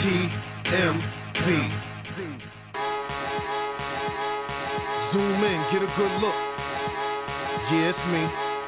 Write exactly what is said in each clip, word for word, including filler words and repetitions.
T M B. Zoom in, get a good look. Yeah, it's me.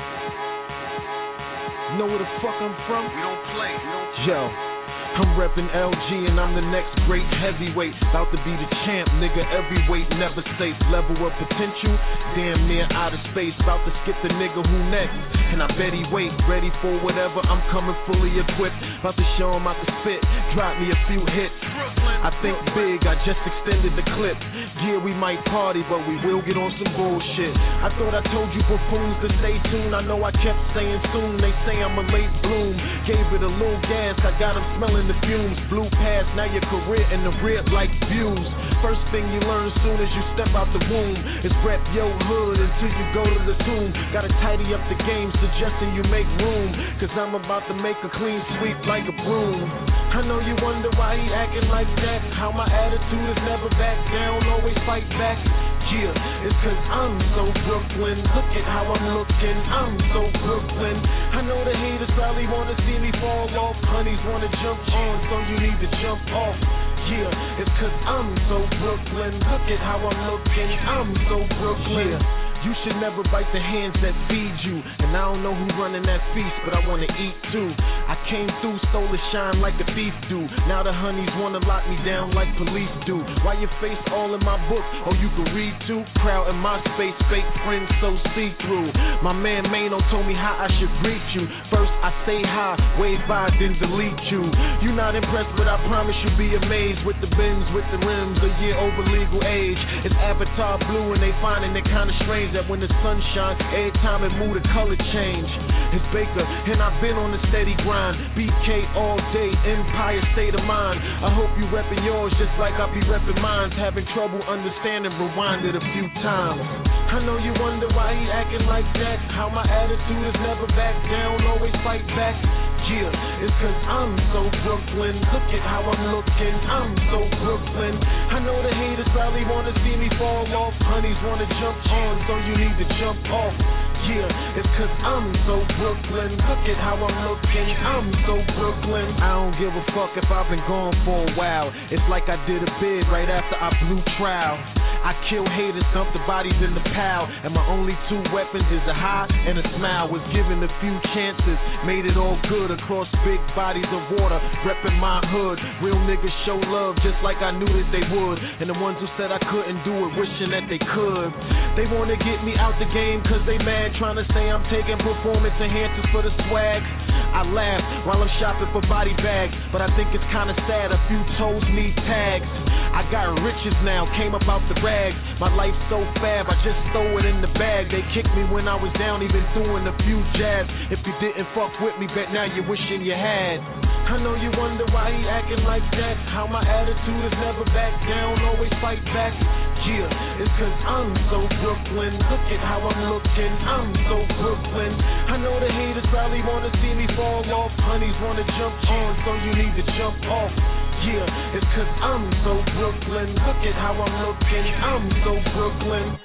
Know where the fuck I'm from? We don't play. We don't play. Yo. I'm reppin' L G and I'm the next great heavyweight. About to be the champ, nigga, every weight never safe. Level of potential, damn near out of space. About to skip the nigga who next, and I bet he wait. Ready for whatever, I'm coming fully equipped. About to show him out the spit, drop me a few hits. I think big, I just extended the clip. Yeah, we might party, but we will get on some bullshit. I thought I told you buffoons to stay tuned. I know I kept saying soon, they say I'm a late bloom. Gave it a little gas, I got them smelling the fumes. Blew past, now your career in the rear like views. First thing you learn soon as you step out the womb is rep your hood until you go to the tomb. Gotta tidy up the game, suggesting you make room, cause I'm about to make a clean sweep like a broom. I know you wonder why he acting like that. How my attitude is never back down, always fight back. Yeah, it's cause I'm so Brooklyn. Look at how I'm looking, I'm so Brooklyn. I know the haters probably wanna see me fall off. Honeys wanna jump on, so you need to jump off. Yeah, it's cause I'm so Brooklyn. Look at how I'm looking, I'm so Brooklyn. Yeah. You should never bite the hands that feed you. And I don't know who running that feast, but I wanna eat too. I came through, stole the shine like the thief do. Now the honeys wanna lock me down like police do. Why your face all in my book? Oh, you can read too? Crowd in my space, fake friends so see-through. My man Mano told me how I should greet you. First I say hi, wave by, then delete you. You not impressed, but I promise you'll be amazed. With the bins, with the rims, a year over legal age. It's Avatar blue and they finding it kinda strange that when the sun shines, every time it move the color change. It's Baker, and I've been on a steady grind. B K all day, Empire state of mind. I hope you reppin' yours just like I be reppin' mine. Having trouble understanding, rewind it a few times. I know you wonder why he acting like that. How my attitude is never back down, always fight back. Yeah, it's cause I'm so Brooklyn. Look at how I'm looking, I'm so Brooklyn. I know the haters probably wanna see me fall off. Honeys wanna jump on, so you need to jump off. Yeah, it's cause I'm so Brooklyn. Look at how I'm looking, I'm so Brooklyn. I don't give a fuck if I've been gone for a while. It's like I did a bid right after I blew trial. I kill haters, dump the bodies in the pile, and my only two weapons is a high and a smile. Was given a few chances, made it all good across big bodies of water, reppin' my hood. Real niggas show love just like I knew that they would, and the ones who said I couldn't do it, wishing that they could. They wanna get me out the game cause they mad, trying to say I'm taking performance enhancers for the swag. I laugh while I'm shopping for body bags, but I think it's kinda sad a few toes need tags. I got riches now, came up out the rags. My life's so fab, I just throw it in the bag. They kicked me when I was down, even doing a few jabs. If you didn't fuck with me, bet now you're wishing you had. I know you wonder why he acting like that. How my attitude is never back down, always fight back. Yeah, it's cause I'm so Brooklyn. Look at how I'm looking, I'm so Brooklyn. I know the haters probably wanna see me fall off. Honeys wanna jump on, so you need to jump off. Yeah, it's cause I'm so Brooklyn. Look at how I'm looking, I'm so Brooklyn.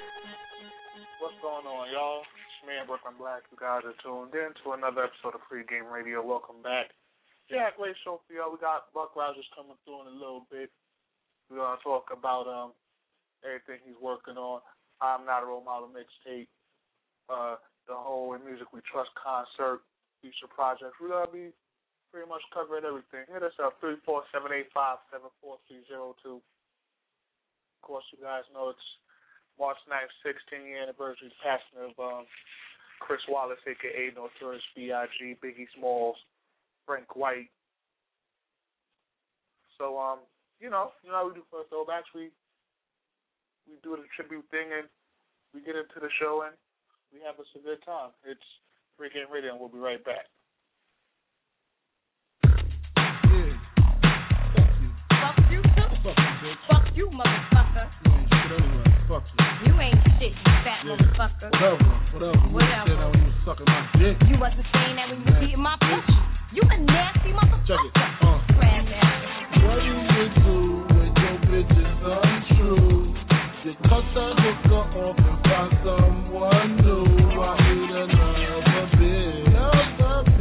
What's going on, y'all? It's me and Brooklyn Black. You guys are tuned in to another episode of Free Game Radio. Welcome back. Yeah, great show for y'all. We got Buck Rogers coming through in a little bit. We're going to talk about um everything he's working on. I'm Not a Role Model mixtape, uh, the whole In Music We Trust concert, future projects. We're going to be pretty much covering everything. Hit us up, three four seven eight five seven four three zero two. Of course, you guys know it's March ninth, sixteen year anniversary passing of um, Chris Wallace, a k a. Notorious B I G, Biggie Smalls, Frank White. So, um, you know, you know how we do for throwbacks. We, we do the tribute thing, and we get into the show, and we have us a good time. It's Free Game Radio, and we'll be right back. Fuck you, motherfucker. Fuck you. You ain't shit, you fat yeah. motherfucker. Whatever, whatever. Whatever. You said that when you was sucking my dick. You wasn't saying that when you was eating my pussy. You a nasty motherfucker. Check it. Uh. Crab ass. What you would do when your bitch is untrue? You cut that hooker off and find someone new. I need another bitch. Another bitch.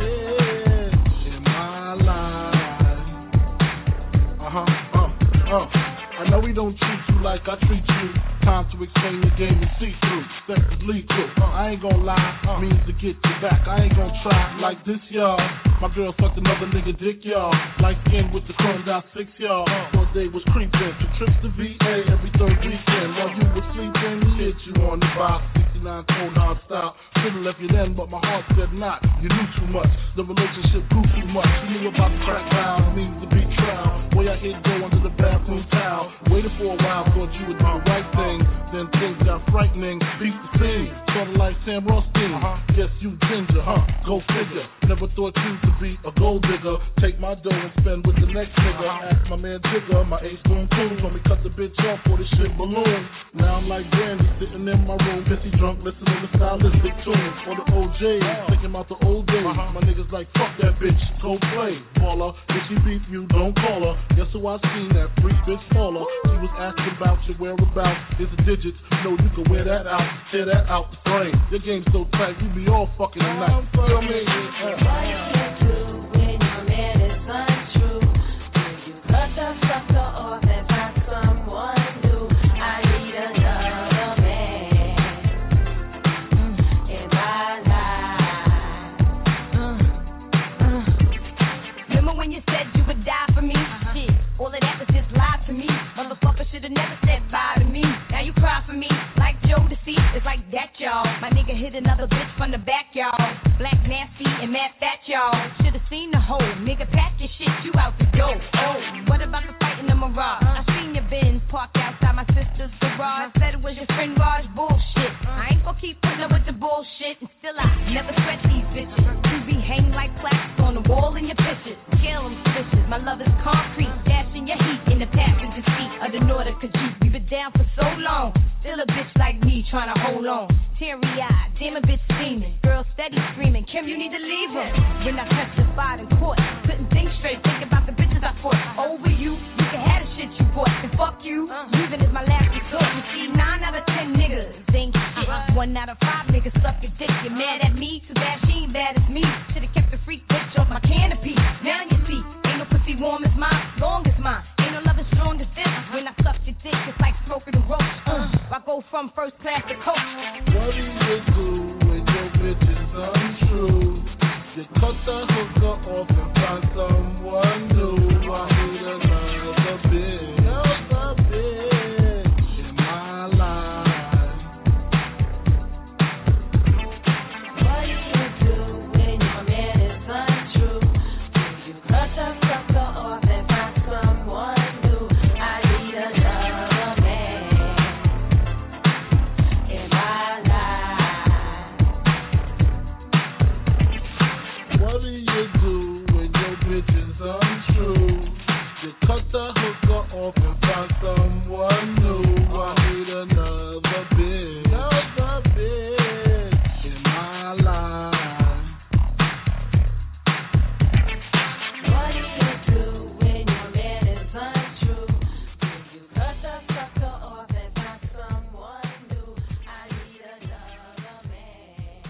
we don't treat you like I treat you. Time to explain the game and see through. Sex is legal. I ain't gon' lie, means to get you back. I ain't gon' try like this, y'all. My girl fucked another nigga dick, y'all. Light skin with the chrome dot six, y'all. One day was creeping, two trips to V A every third weekend. While you were sleeping, hit you on the box. sixty-nine cold hard style. Should've left you then, but my heart said not. You knew too much. The relationship grew too much. You knew about the crack down, means to be trial. Boy, I hit go under the bathroom towel. Waited for a while, thought you would do the right thing. Then things got frightening. Beat the scene, sorta like Sam Rothstein. Uh-huh. Guess you ginger, huh? Go figure. Never thought you to be a gold digger. Take my dough and spend with the next nigga. Ask my man Jigger, my ace spoon cool. Told me cut the bitch off for the shit balloon. Now I'm like Brandy, sitting in my room, pissy drunk, listening to stylistic tunes. For the O Js, thinking about the old days. Uh-huh. My niggas like, fuck that bitch, go play. Baller, if she beat you, don't call her. Guess who I seen that freak bitch faller? She was asking about your whereabouts. Is the digits, you know you can wear that out. Tear that out the frame. Your game's so tight, we be all fucking tonight. Feel me? Why you can't do when your man is untrue? When you cut the sucker off and find someone new. I need another man in my life. Uh, uh. Remember when you said you would die for me? Uh-huh. Shit, all of that was just lies to me. Motherfucker should've never said bye to me. Now you cry for me like Joe Deceit. It's like that, y'all. My nigga hit another bitch from the back, y'all. Black nasty and mad fat, y'all. Should've seen the whole nigga pack your shit, you out the door. Oh, what about the fight in the mirage? I seen your Benz parked outside my sister's garage. Said it was your friend Raj, bullshit. I ain't gonna keep putting up with the bullshit, and still I never sweat these bitches. You be hanging like plaques on the wall in your pictures. Kill them bitches, my love is concrete. Dashing your heat in the passenger seat of the Nordic, cause you, you been down for so long. Still a bitch like me trying to hold on. Teary-eyed, damn a bitch steaming. Girl steady screaming, Kim, you need to leave her. When I testified in court, couldn't think straight, think about the bitches I fought. Over you, you can have the shit you bought. And fuck you, leaving is my last resort. You see, nine out of ten niggas ain't shit. One out of five niggas suck your dick. You're mad at me? Too bad she ain't bad as me. Should've kept the freak bitch off my canopy. Now you see, ain't no pussy warm as mine, long as mine. Ain't no love as strong as this. When I suck your dick, it's like smoking a roach. Uh, I go from first class to coach. What do you do when your bitch is untrue? You cut the hooker off and find someone new. I need another bitch, another bitch in my life. What do you do when your man is untrue? When you cut the sucker off and find someone new. I need another man in my life. What do you do when your bitch is untrue? You cut the hooker off and find someone new. I need another bitch, another bitch in my life. What do you do when your man is untrue? When you cut the sucker off and find someone new. I need another man.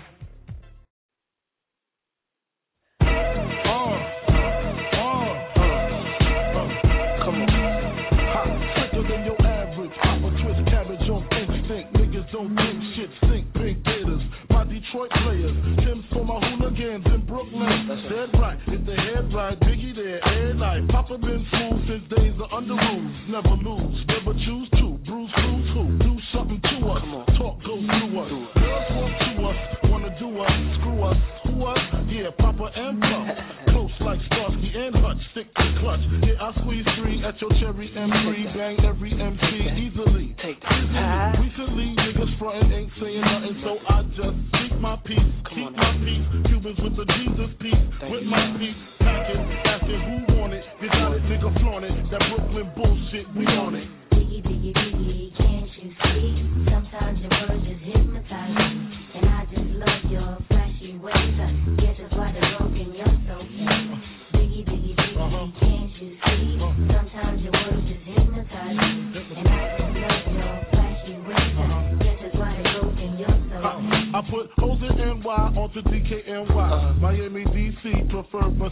Uh, uh, uh, come on. Hot, quicker than your average. Pop a twist cabbage on instinct. Niggas don't think shit sink. Pink gators, my Detroit players. Tim's for my hooligans in Brooklyn. Dead right, if the head right, Biggie there, air night. Papa been fooled since days of under rules. Never lose, never choose to. Bruce, Bruce, who? Do something to us. Talk goes through us. Girls walk to us, wanna do us, screw us. Who us? Yeah, Papa and Puff. Close like Starsky and Hutch, stick to clutch. Yeah, I squeeze three at your cherry M three, bang every M C easily. Easily. Recently, niggas frontin' ain't saying nothing, so I just speak my peace, keep my peace. Cubans with the Jesus peace, with my peace. Packing, asking who want it. You got it, nigga, flaunt it. That Brooklyn bullshit, we on it. Biggie, biggie, biggie, can't you see? Sometimes your words just hypnotize me. And I just love your flashy ways. I guess that's why they're broken, you're so mean. Biggie, biggie, biggie, can't you see? Sometimes your words just hypnotize me. And I just love your flashy ways. I guess that's why they're broken, you're so mean. I put Hoes in N Y onto D K N Y. Miami, D C, prefer Mercedes.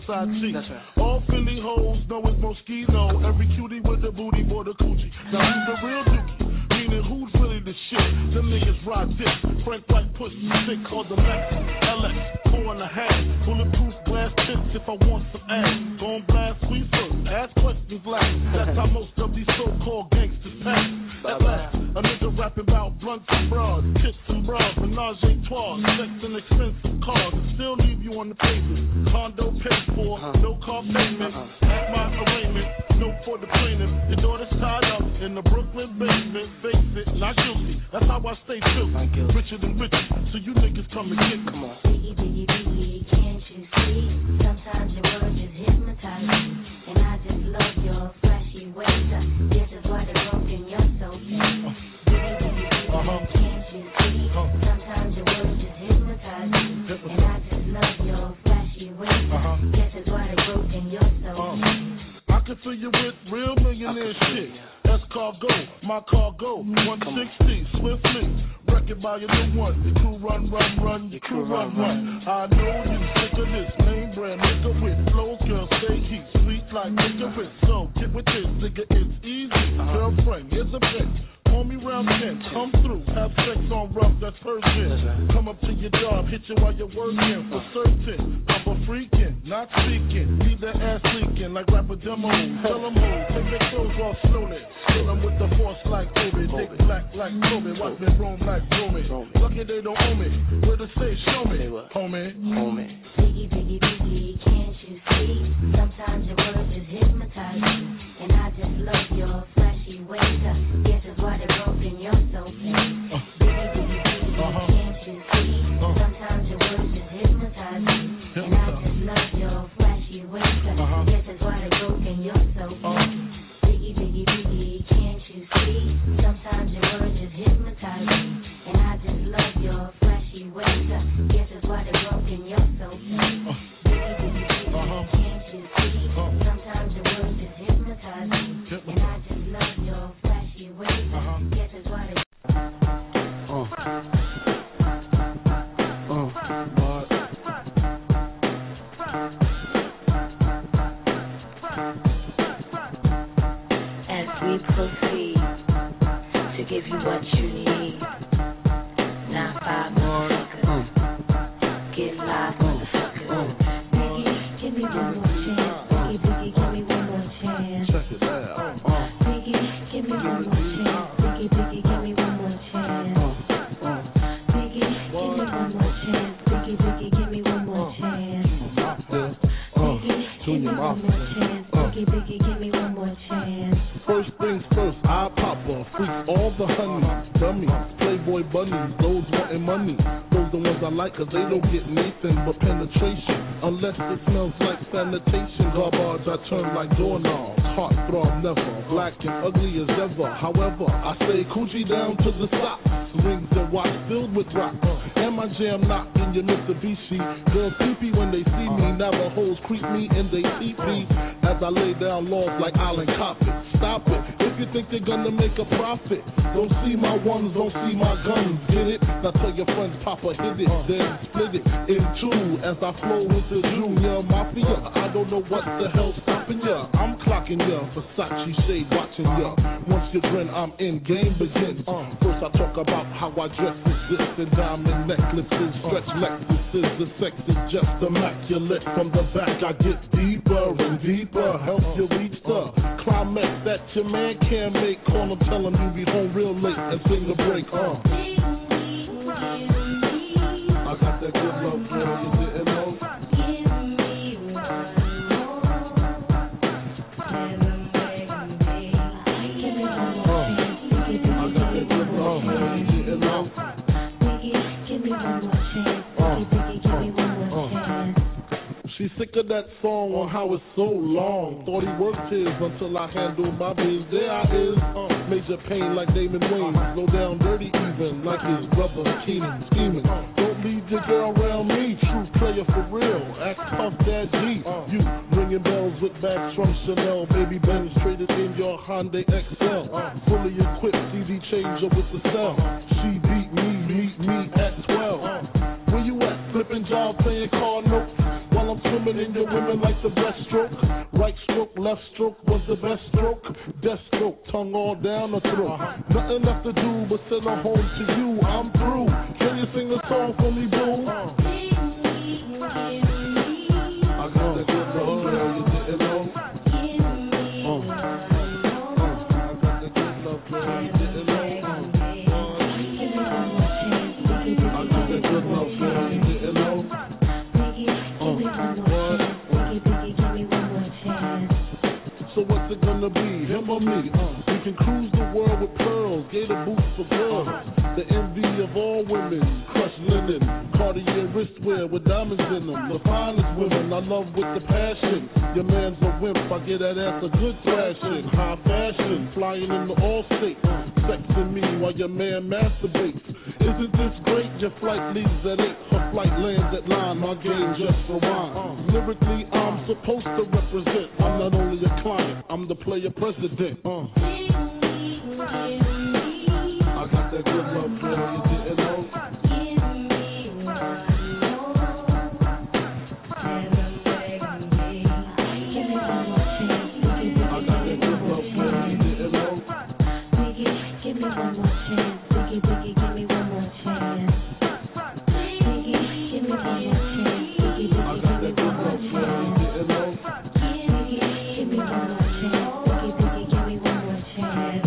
Versace. That's right. All Philly hoes know it's Moschino. Every cutie with the booty for the coochie. Now who's the real dookie? Meaning who's really the shit? Them niggas ride dick. Frank White pussy sick called the Lex. L X, four and a half. Bulletproof glass tips if I want some ass. Gon' blast sweet first. Ask questions last. That's how most of these so-called gangsters pass. At last, a nigga rapping about blunts and bras, tits and bras, menage a trois, sex and expensive cars, and still leave you on the pavement. Condo paid for, no car payment. At my arraignment, no for the plaintiff. Your daughter's tied up in the Brooklyn basement. Face it, not guilty. That's how I stay true. Richer than richer, so you niggas come and get me. Come on. Biggie, biggie, biggie, can't you see? Sometimes your words just hypnotize me, and I just love your flashy ways. This is why they're broken, you're so fake. Biggie, biggie, biggie, can't you see? Sometimes your words just hypnotize me, and I just love your flashy ways. This is why they're broken, you're so fake. I can fill you with real millionaire shit. That's cargo, my cargo, one sixty, swiftly. Wreck it by your new one. Your crew run, run, run, your crew run, run. I know you sick of this name brand nigga with flows, girl, stay heat, sweet like licorice. So get with this, nigga, it's easy. Girlfriend, here's a bitch. Call me round ten, come through, have sex on rough, that's virgin. Come up to your job, hit you while you're working, for certain. I'm a freaking, not speaking, leave that ass leaking like rapper demo. Tell them who, take their clothes off slowly. Kill them with the force like Obi, dick black like Toby, watch me roam like Romy. Lucky they don't own me, where to say, show me, homie. Homie. Biggie, biggie, biggie, can't you see? Sometimes your words just hypnotize me, and I just love your flashy ways. Guess it's why they're broken, you're so fake. Biggie, biggie, biggie, can't you see? Sometimes your words just hypnotize me, and I just love your flashy ways. Guess it's why they're broken, you're so fake. Biggie, biggie, biggie, can't you see? Sometimes your words just hypnotize me, and I just love your flashy ways. Guess it's why they're broken, you're so fake. Biggie, biggie, biggie, can't you see? Sometimes your words just hypnotize me, and I just love your flashy ways. Guess it's why they. As we proceed to give you what you need, not five motherfuckers. Get live, motherfuckers. Biggie, give me one more chance. Biggie, Biggie, give me one more chance. Biggie, give me one more chance. Biggie, Biggie, give me one more chance. Biggie, give me one more chance. Biggie, Biggie, give me one more chance. Biggie, give me one more chance. Biggie, Biggie, give me one more chance. First things first, I pop her, freak all the honeys, dummies, playboy bunnies, those wanting money. Those the ones I like, cause they don't get Nathan but penetration. Unless it smells like sanitation. Garbage, I turn like doorknobs. Heart throb never, black and ugly as ever. However, I stay coochie down to the socks. Rings and watch filled with rocks. And my jam knock in your Mitsubishi. Girls creepy when they see me. Navajos creep me and they eat me. As I lay down laws like Island Coppet. Stop it, if you think you're gonna make a profit. Don't see my ones, don't see my guns. Get it? Now tell your friends, Papa hit it. Then split it in two. As I flow with the Junior Mafia. I don't know what the hell's stopping ya. I'm clocking ya. Versace shade watching ya. Once you grin, I'm in, game begins. First I talk about how I dress is this. And diamond necklaces, stretch Lexuses. The sex is just immaculate. From the back I get deeper and deeper. Help you reach the climax that your man can't make. Call him, tell him you be home real late and sing the break. Uh. I got that good love, girl, you didn't know. She's sick of that song on how it's so long. Thought he worked his until I handled my biz. There I is, uh, major pain like Damon Wayne. Slow down dirty even like his brother Keenan. Scheming, don't leave your girl around me. True player for real, act tough, Dad G. You ringing bells with bags from Chanel. Baby Benz traded in your Hyundai X L. Fully equipped C D changer with the cell. She beat me, meet me at twelve. Where you at? Flipping job, playing car notes. While I'm swimming in your women like the breaststroke. Right stroke, left stroke was the best stroke. Death stroke, tongue all down the throat. Nothing left to do but send her home to you. I'm through. Can you sing a song for me, boo? I got that good love, girl, you didn't know. So what's it gonna be, him or me? Uh, we can cruise the world with pearls, gator boots for girls. The envy of all women, crushed linen, Cartier wristwear with diamonds in them. The finest women I love with the passion. Your man's a wimp, I get that ass a good thrashing. High fashion, flying in the all states. Sexing me while your man masturbates. Isn't this great? Your flight leaves at eight, her flight lands at nine. My game just rewind. Lyrically, I'm supposed to represent. I'm not only a client, I'm the player president. Uh. I got that good love, girl, you didn't know. I got that good love, girl, you didn't know. Give me one more chance, Biggie, Biggie, give me one more chance. Biggie, give me one more chance, Biggie, Biggie, give me one more chance. Biggie, give me one more chance, Biggie, Biggie, give me one more chance.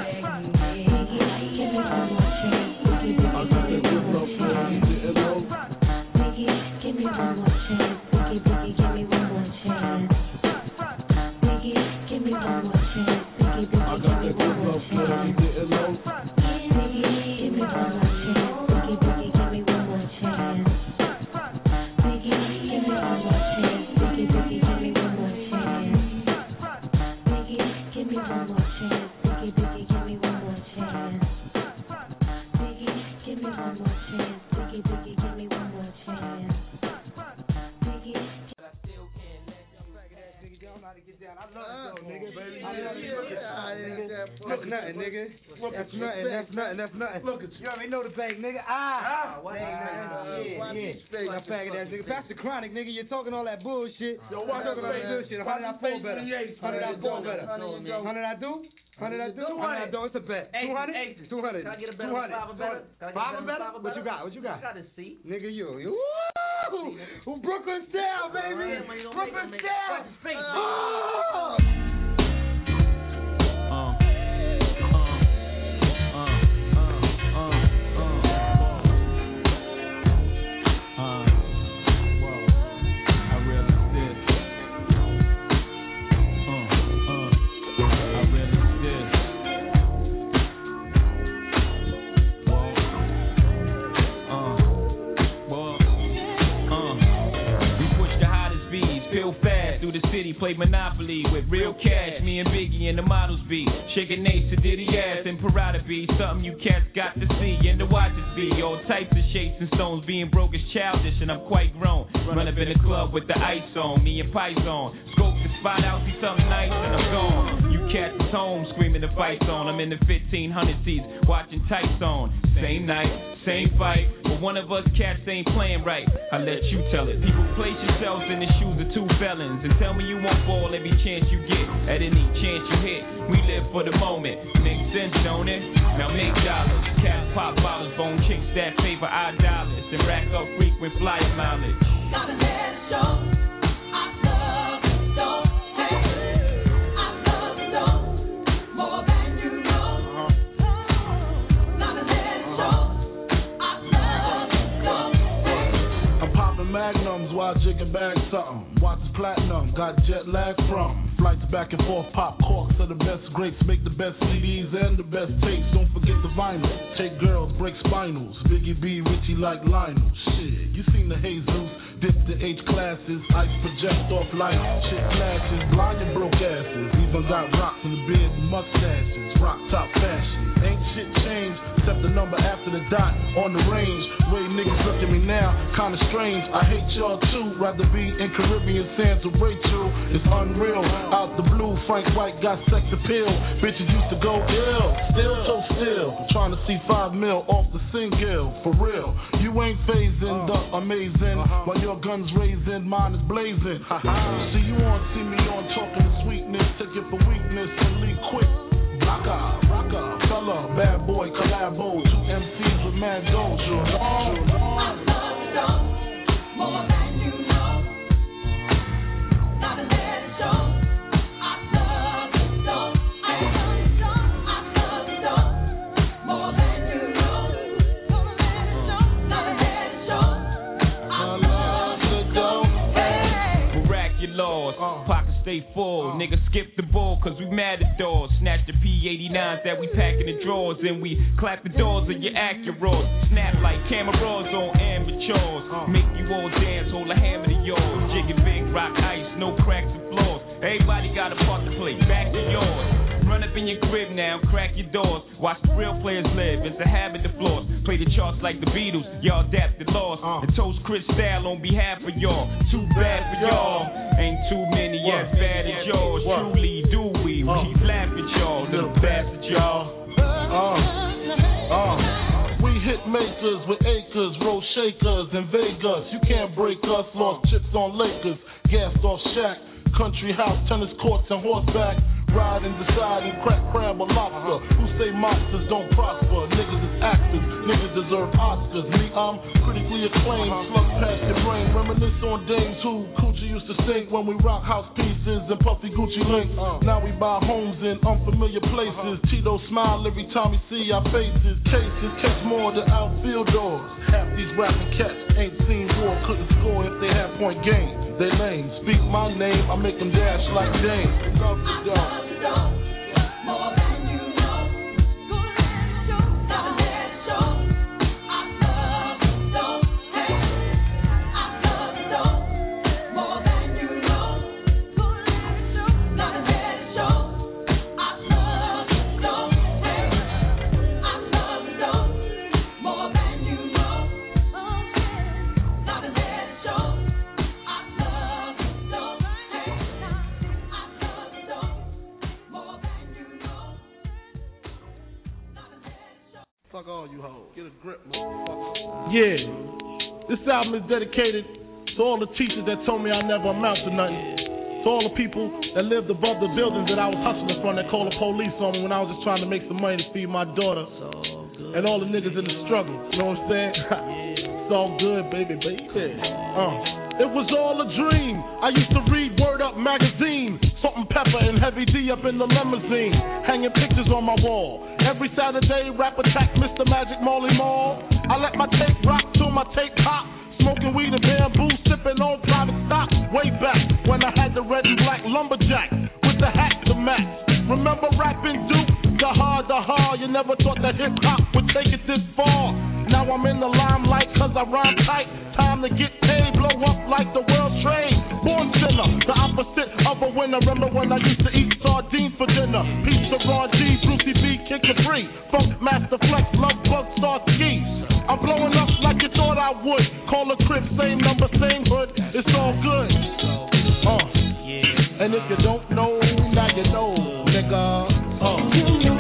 That's nothing, nigga. That's nothing. That's nothing. That's nothing. Look at you. You already know the bank, nigga. Ah. What? Yeah, yeah. I faggot that nigga. Pass the chronic, nigga. You're talking all that bullshit. Yo, what? Talking all that bullshit. Hundred I four better. Hundred I four better. Hundred I do. Hundred I do. Hundred I do. It's a bet. Two hundred. Two hundred. Can I get a better? Five or better? Five or better? What you got? What you got? I got a C. Nigga, you. You. Woo! Brooklyn style, baby. Brooklyn style. Oh. Played Monopoly with real cash. Me and Biggie and the models be shaking Ace to Diddy ass and Parada be something you cats got to see and to watch it be. All types of shapes and stones. Being broke is childish and I'm quite grown. Run up in the club with the ice on. Me and Pies on. Scope the spot out, see something nice and I'm gone. You cats is home screaming the fight on. I'm in the fifteen hundred seats watching tights on. Same night, same fight. But one of us cats ain't playing right. I let you tell it. People place yourselves in the shoes of two felons and tell me you won't ball every chance you get. At any chance you hit, we live for the moment. Make sense, don't it? Now make dollars. Cats pop bottles, bone chicks that favor our dollars and rack up frequent flyer mileage. Gotta let it show. Magnums while jigging back something. Watch platinum, got jet lag from flights back and forth. Pop corks are the best grapes, make the best C Ds and the best tapes. Don't forget the vinyl. Take girls, break spinals. Biggie B, Richie like Lionel. Shit, you seen the Jesus, dip the H classes, ice project off lights, shit flashes, blind and broke asses. Even got rocks in the beard and mustaches. Rock top fashion, ain't shit changed. except the number after the dot on the range. Way niggas look at me now, kinda strange. I hate y'all too, rather be in Caribbean sands with Rachel. It's unreal, out the blue, Frank White got sex appeal. Bitches used to go ill, still so still. Trying to see five mil off the single, for real. You ain't phasing the amazing, while your gun's raising, mine is blazing. See you on, see me on, talking to sweetness, take it for weakness and leave quick. Rocker, rocker, fella, bad boy, collabo, two M Cs with mad gold. I love you more than you know. Gotta let it show. I love you so. I love you so. I love you so. More than you know. Gotta let it show. I love you so. Hey. Miraculous, pockets stay full. Nigga skip the ball cause we matadors. Snatch the P eighty-nines that we pack in the drawers. And we clap the doors of your Acuras. Snap like cameras on amateurs. Make you all dance, hold a hammer to yours. Jigging big rock ice, no cracks and flaws. Everybody got a part to play, back to yours. Run up in your crib now, crack your doors. Watch the real players live, it's a habit to floss. Play the charts like the Beatles, y'all adapted lost. And toast Chris Style on behalf of y'all. Too bad for y'all, ain't too many as bad as yours. Truly do we, we keep laughing y'all, little bastard y'all. Uh, uh, we hit makers with acres, roll shakers in Vegas. You can't break us, lost chips on Lakers, gassed off Shaq. Country house, tennis courts, and horseback. Ride and decide and crack crab or lobster. Who say monsters don't prosper? Niggas is actors, niggas deserve Oscars. Me, I'm critically acclaimed, slug past your brain. Reminisce on dames who Coochie used to sing when we rock house pieces and puffy Gucci links. Now we buy homes in unfamiliar places. Tito smile every time we see our faces. Cases catch more than outfield doors. Half these rapping cats ain't seen war, couldn't score if they had point game. They lame, speak my name, I make them dash like Dame. Love the dog. More than you know. Gotta let it show. I love you so. Hey, I love you so. More than you know. Gotta let it show. I love you so. Hey, I love you so. More than you know. Gotta let it show. Fuck all you hoes. Get a grip, motherfucker. Yeah. This album is dedicated to all the teachers that told me I never amount to nothing. To all the people that lived above the buildings that I was hustling from that called the police on me when I was just trying to make some money to feed my daughter. And all the niggas in the struggle. You know what I'm saying? It's all good, baby, baby. Uh. It was all a dream. I used to read Word Up magazine. Salt and Pepper and Heavy D up in the limousine. Hanging pictures on my wall. Every Saturday, rap attack Mister Magic Molly Mall. I let my tape rock till my tape pop. Smoking weed and bamboo, sipping on private stock. Way back when I had the red and black lumberjack with the hat to match. Remember rapping Duke? The hard, the hard. You never thought that hip hop would take it this far. Now I'm in the limelight cause I rhyme tight. Time to get paid, blow up like the world trade. Born sinner, the opposite of a winner. Remember when I used to eat sardines for dinner? Pizza, Ron G, Brucey B, Kick It Free. Funk Master Flex, Love Bug, Star Ski. I'm blowing up like you thought I would. Call a crib, same number, same hood. It's all good. Uh. And if you don't know, now you know, nigga. Uh.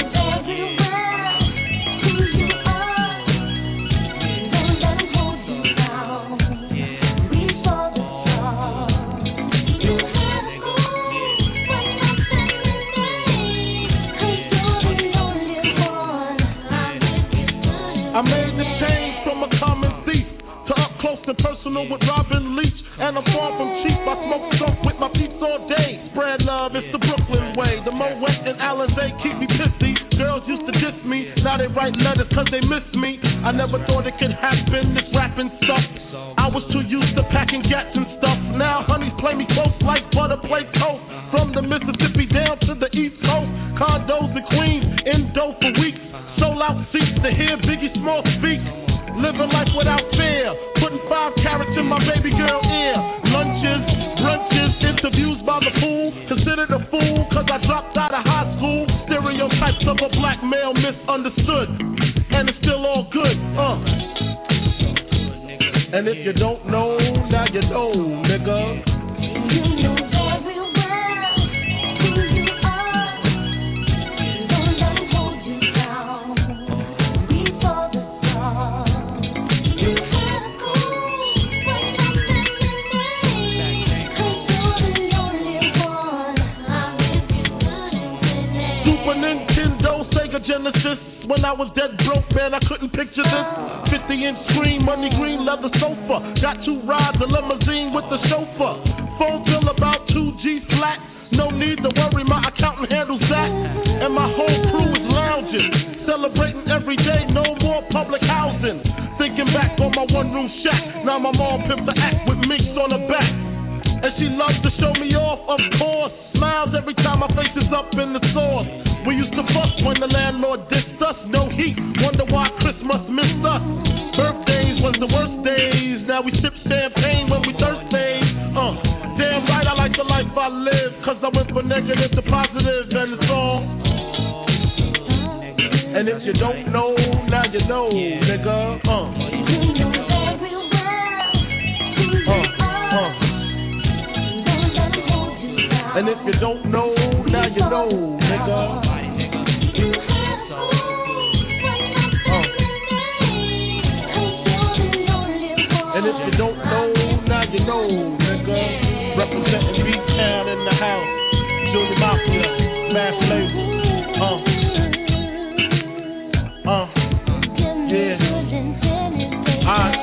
I made the change from a common thief to up close and personal with Robin Leach. And I'm far from cheap, I smoke skunk with my peeps all day. Spread love, it's the Brooklyn way. The Moet and Alizé keep me pissy. Girls used to diss me, now they write letters cause they miss me. I never thought it could happen, this rapping stuff. I was too used to packing gats and stuff. Now honeys play me close like butter play coke. From the Mississippi down to the East Coast. Condos in Queens, in dough for weeks. Sold out seats to hear Biggie Small speak. Living life without fear. Putting five carats in my baby girl ear. Lunches, brunches, interviews by the pool. Considered a fool cause I dropped out of high school. Stereotypes of a black male misunderstood. And it's if you don't know, now you know, nigga. You know very well who you are. Don't let them hold you down before the storm. You gotta go for something unique, 'cause you're the only one. I wish you couldn't finish. Super Nintendo, Sega Genesis. When I was dead broke, man, I couldn't picture this. fifty inch screen, money green, leather sofa. Got two rides, a limousine with the chauffeur. Phone bill about two G flat. No need to worry, my accountant handles that. And my whole crew is lounging, celebrating every day, no more public housing. Thinking back on my one room shack. Now my mom pimped the act with minks on her back. And she loves to show me off, of course. Smiles every time my face is up in the sauce. We used to fuss when the landlord dissed us. No heat, wonder why Christmas missed us. Birthdays was the worst days. Now we sip champagne when we thirsty. Uh, damn right I like the life I live. Cause I went from negative to positive and it's all. And if you don't know, now you know, nigga. Uh. Uh, uh. And if you don't know, now you know, nigga. Uh. And if you don't know, now you know, nigga. Representing B-Town in the house. Junior Mafia, Smash Label. Uh. Uh. Yeah. Alright.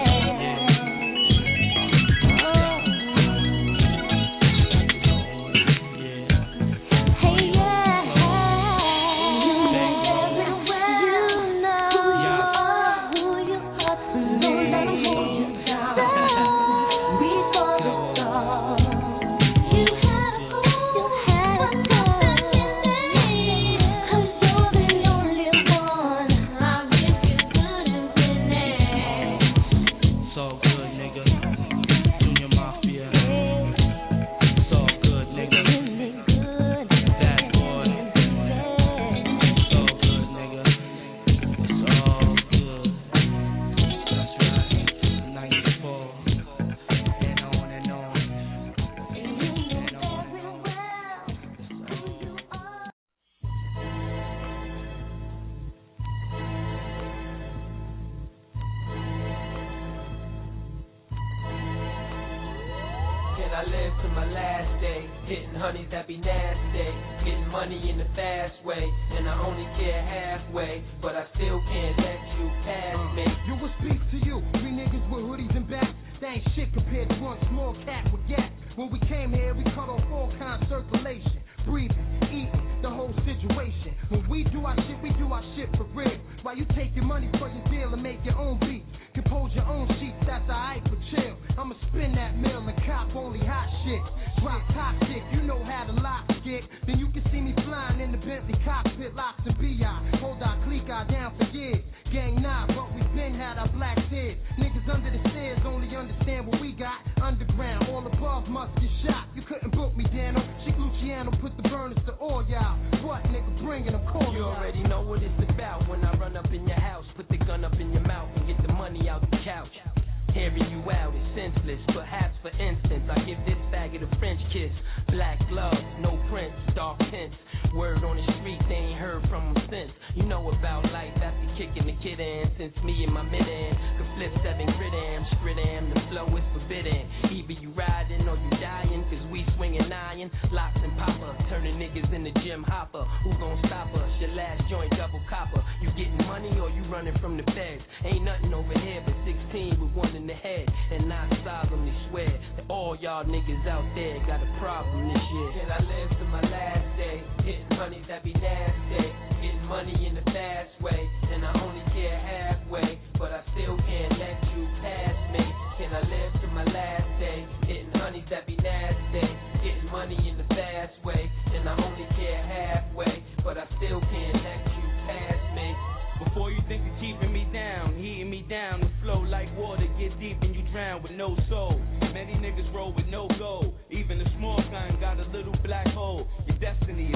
Many niggas roll with no gold. Even the small kind got a little black hole. Your destiny is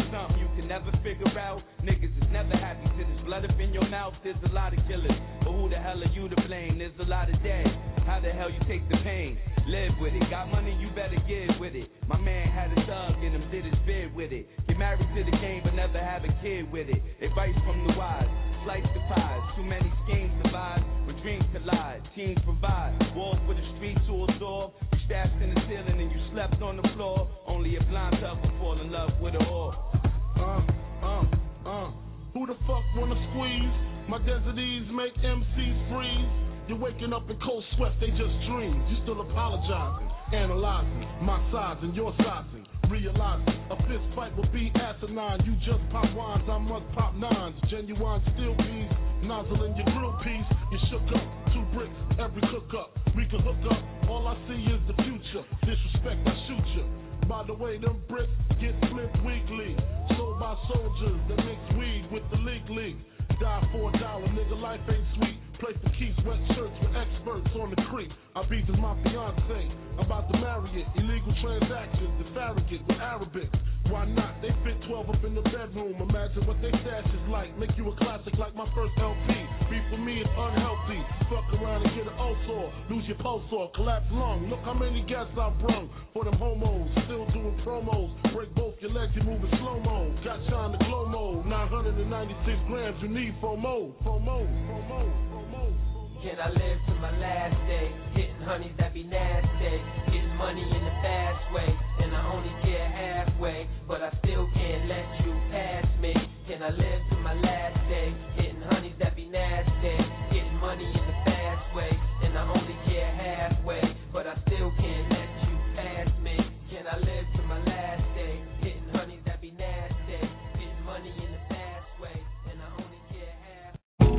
something you can never figure out. Niggas is never happy till there's blood up in your mouth. There's a lot of killers, but who the hell are you to blame? There's a lot of dead. How the hell you take the pain? Live with it. Got money, you better give with it. My man had a thug in him, did his bid with it. Get married to the game, but never have a kid with it. Advice from the wise. Slice the pies. Too many schemes divide. When dreams collide, teams provide. Walls with a street to absorb. You stashed in the ceiling and you slept on the floor. Only a blind thug will fall in love with a whore. Uh, uh, uh. Who the fuck wanna squeeze? My desert ease make M Cs freeze. You're waking up in cold sweat, they just dreams. You still apologizing, analyzing my size and your sizing. Realizing a fist fight will be asinine. You just pop wines, I must pop nines. Genuine steel bees, nozzle in your grill piece. You shook up, two bricks, every cook up. We can hook up, all I see is the future. Disrespect, I shoot you. By the way, them bricks get split weekly. Sold by soldiers that mix weed with the league league. Die for a dollar, nigga, life ain't sweet. Play for keeps, wet shirts with experts on the creek. I beat this my fiance, I'm about to marry it. Illegal transactions, the farragut with Arabic. Why not? They fit twelve up in the bedroom. Imagine what they stash is like. Make you a classic like my first L P. Beef for me is unhealthy. Fuck around and get an ulcer. Lose your pulse off, collapse lung. Look how many guests I've brung for them homos. Still doing promos. Break both your legs, you moving slow-mo. Got shine the glow mode. nine hundred ninety-six grams, you need FOMO. FOMO, FOMO, FOMO. Can I live to my last day? Hitting honeys that be nasty. Getting money in the fast way. And I only care halfway. But I still can't let you pass me. Can I live to my last day? Hitting honeys that be nasty. Getting money in the fast way. And I only care halfway. But I still can't let you pass me. Can I live to my last day? Hitting honeys that be nasty. Getting money in the fast way. And I only care halfway.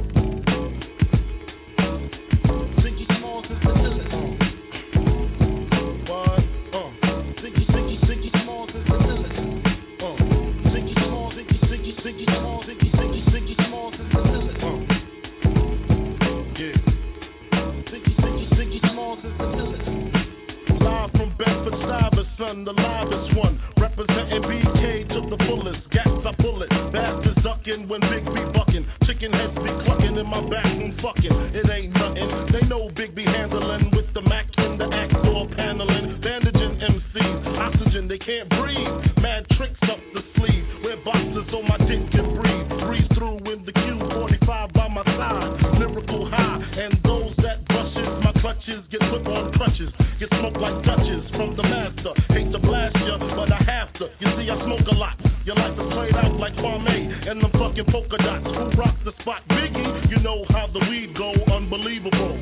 The livest one, representing B K to the fullest. Gas I pull it, bastards ducking when Big B bucking. Chicken heads be clucking in my bathroom fucking. It ain't nothing, they know Big B handling with the Mac in the act door paneling. Bandaging M Cs, oxygen they can't breathe. Mad tricks up the sleeve, wear boxes so my dick can breathe. Breeze through in the Q forty-five by my side. Lyrical high, and those that brushes my clutches get put on crutches. Get smoked like Dutches from the master. Hate to blast ya, but I have to. You see, I smoke a lot. Your life is played out like Kwame and them fucking polka dots. Who rocks the spot? Biggie, you know how the weed go. Unbelievable.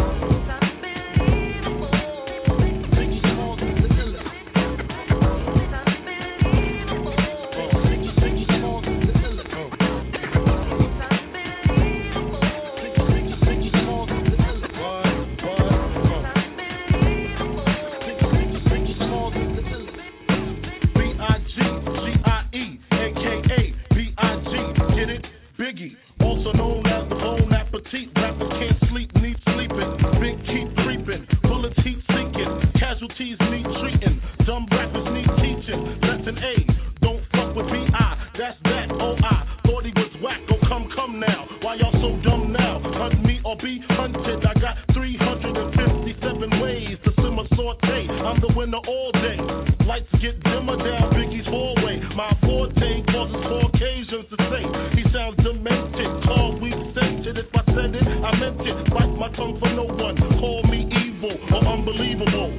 Also known as the Bon Appetit. Rappers can't sleep, need sleeping. Big keep creeping. Bullets heat seeking. Casualties need treating. Dumb rappers need teaching. Lesson A, don't fuck with B I. That's that, O I. Thought he was whack, oh come, come now. Why y'all so dumb now? Hunt me or be hunted. I got three hundred fifty-seven ways to simmer saute. I'm the winner all day. Lights get dimmer down Biggie's hallway. My forte causes Caucasians to say he sounds demented. Call weak scented. If I said it, I meant it. Bite my tongue for no one. Call me evil or unbelievable.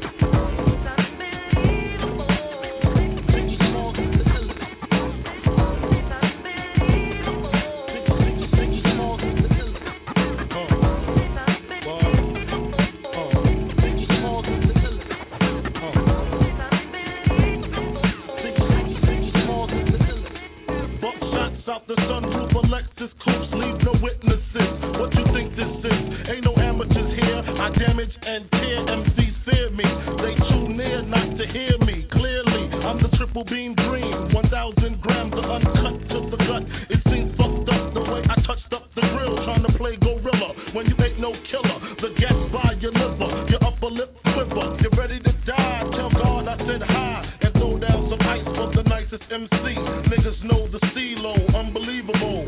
Out the sunroof, a Lexus coops, leave no witnesses. What you think this is? Ain't no amateurs here. I damage and tear. M Cs fear me. They too near not to hear me clearly. I'm the triple beam dream. One thousand grams of uncut to the gut. It seems fucked up the way I touched up the grill, trying to play gorilla when you ain't no killer. The gas by your liver, your upper lip quiver. You're ready to die. Tell God I said hi and throw down some ice for the night. nicest M C. Niggas know the C-Lo, unbelievable.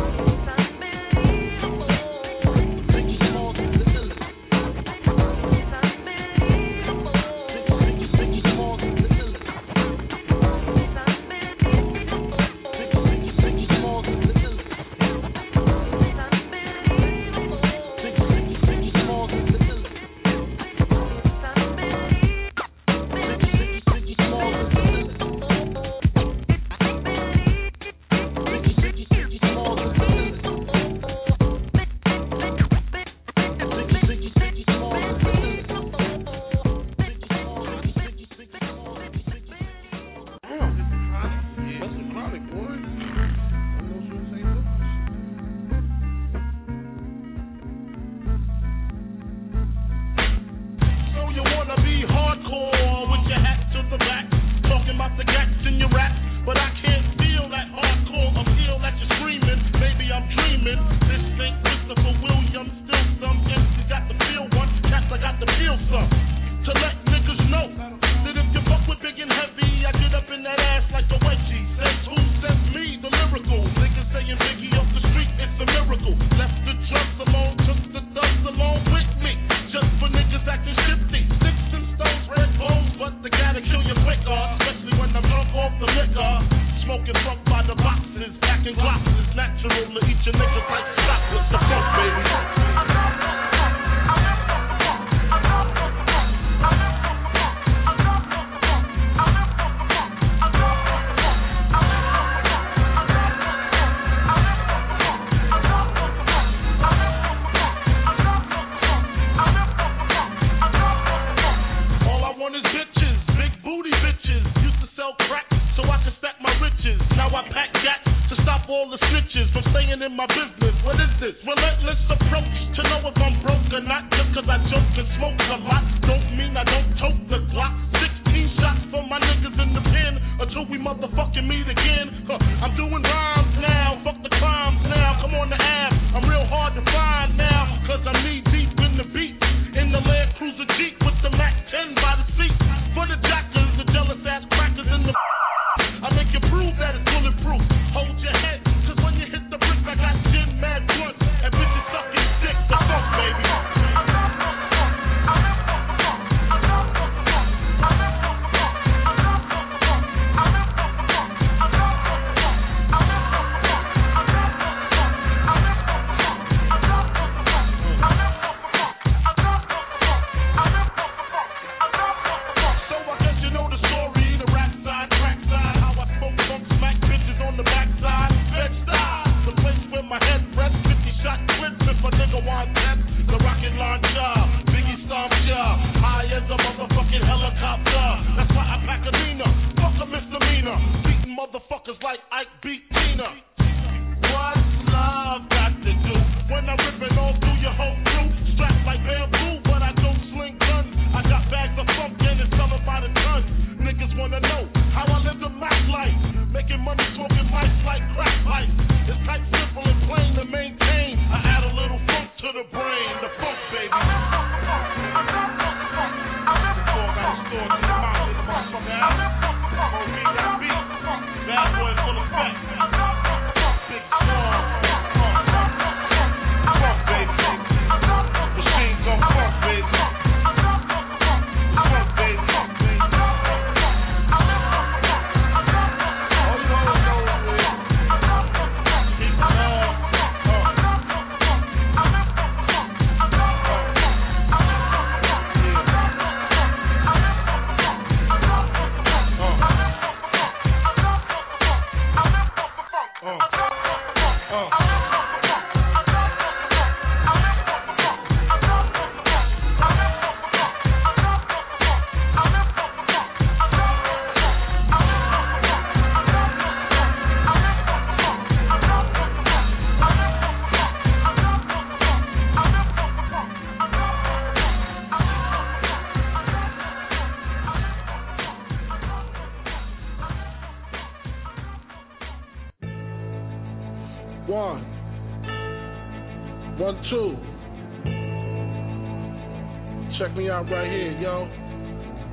One. One, two. Check me out right here, yo.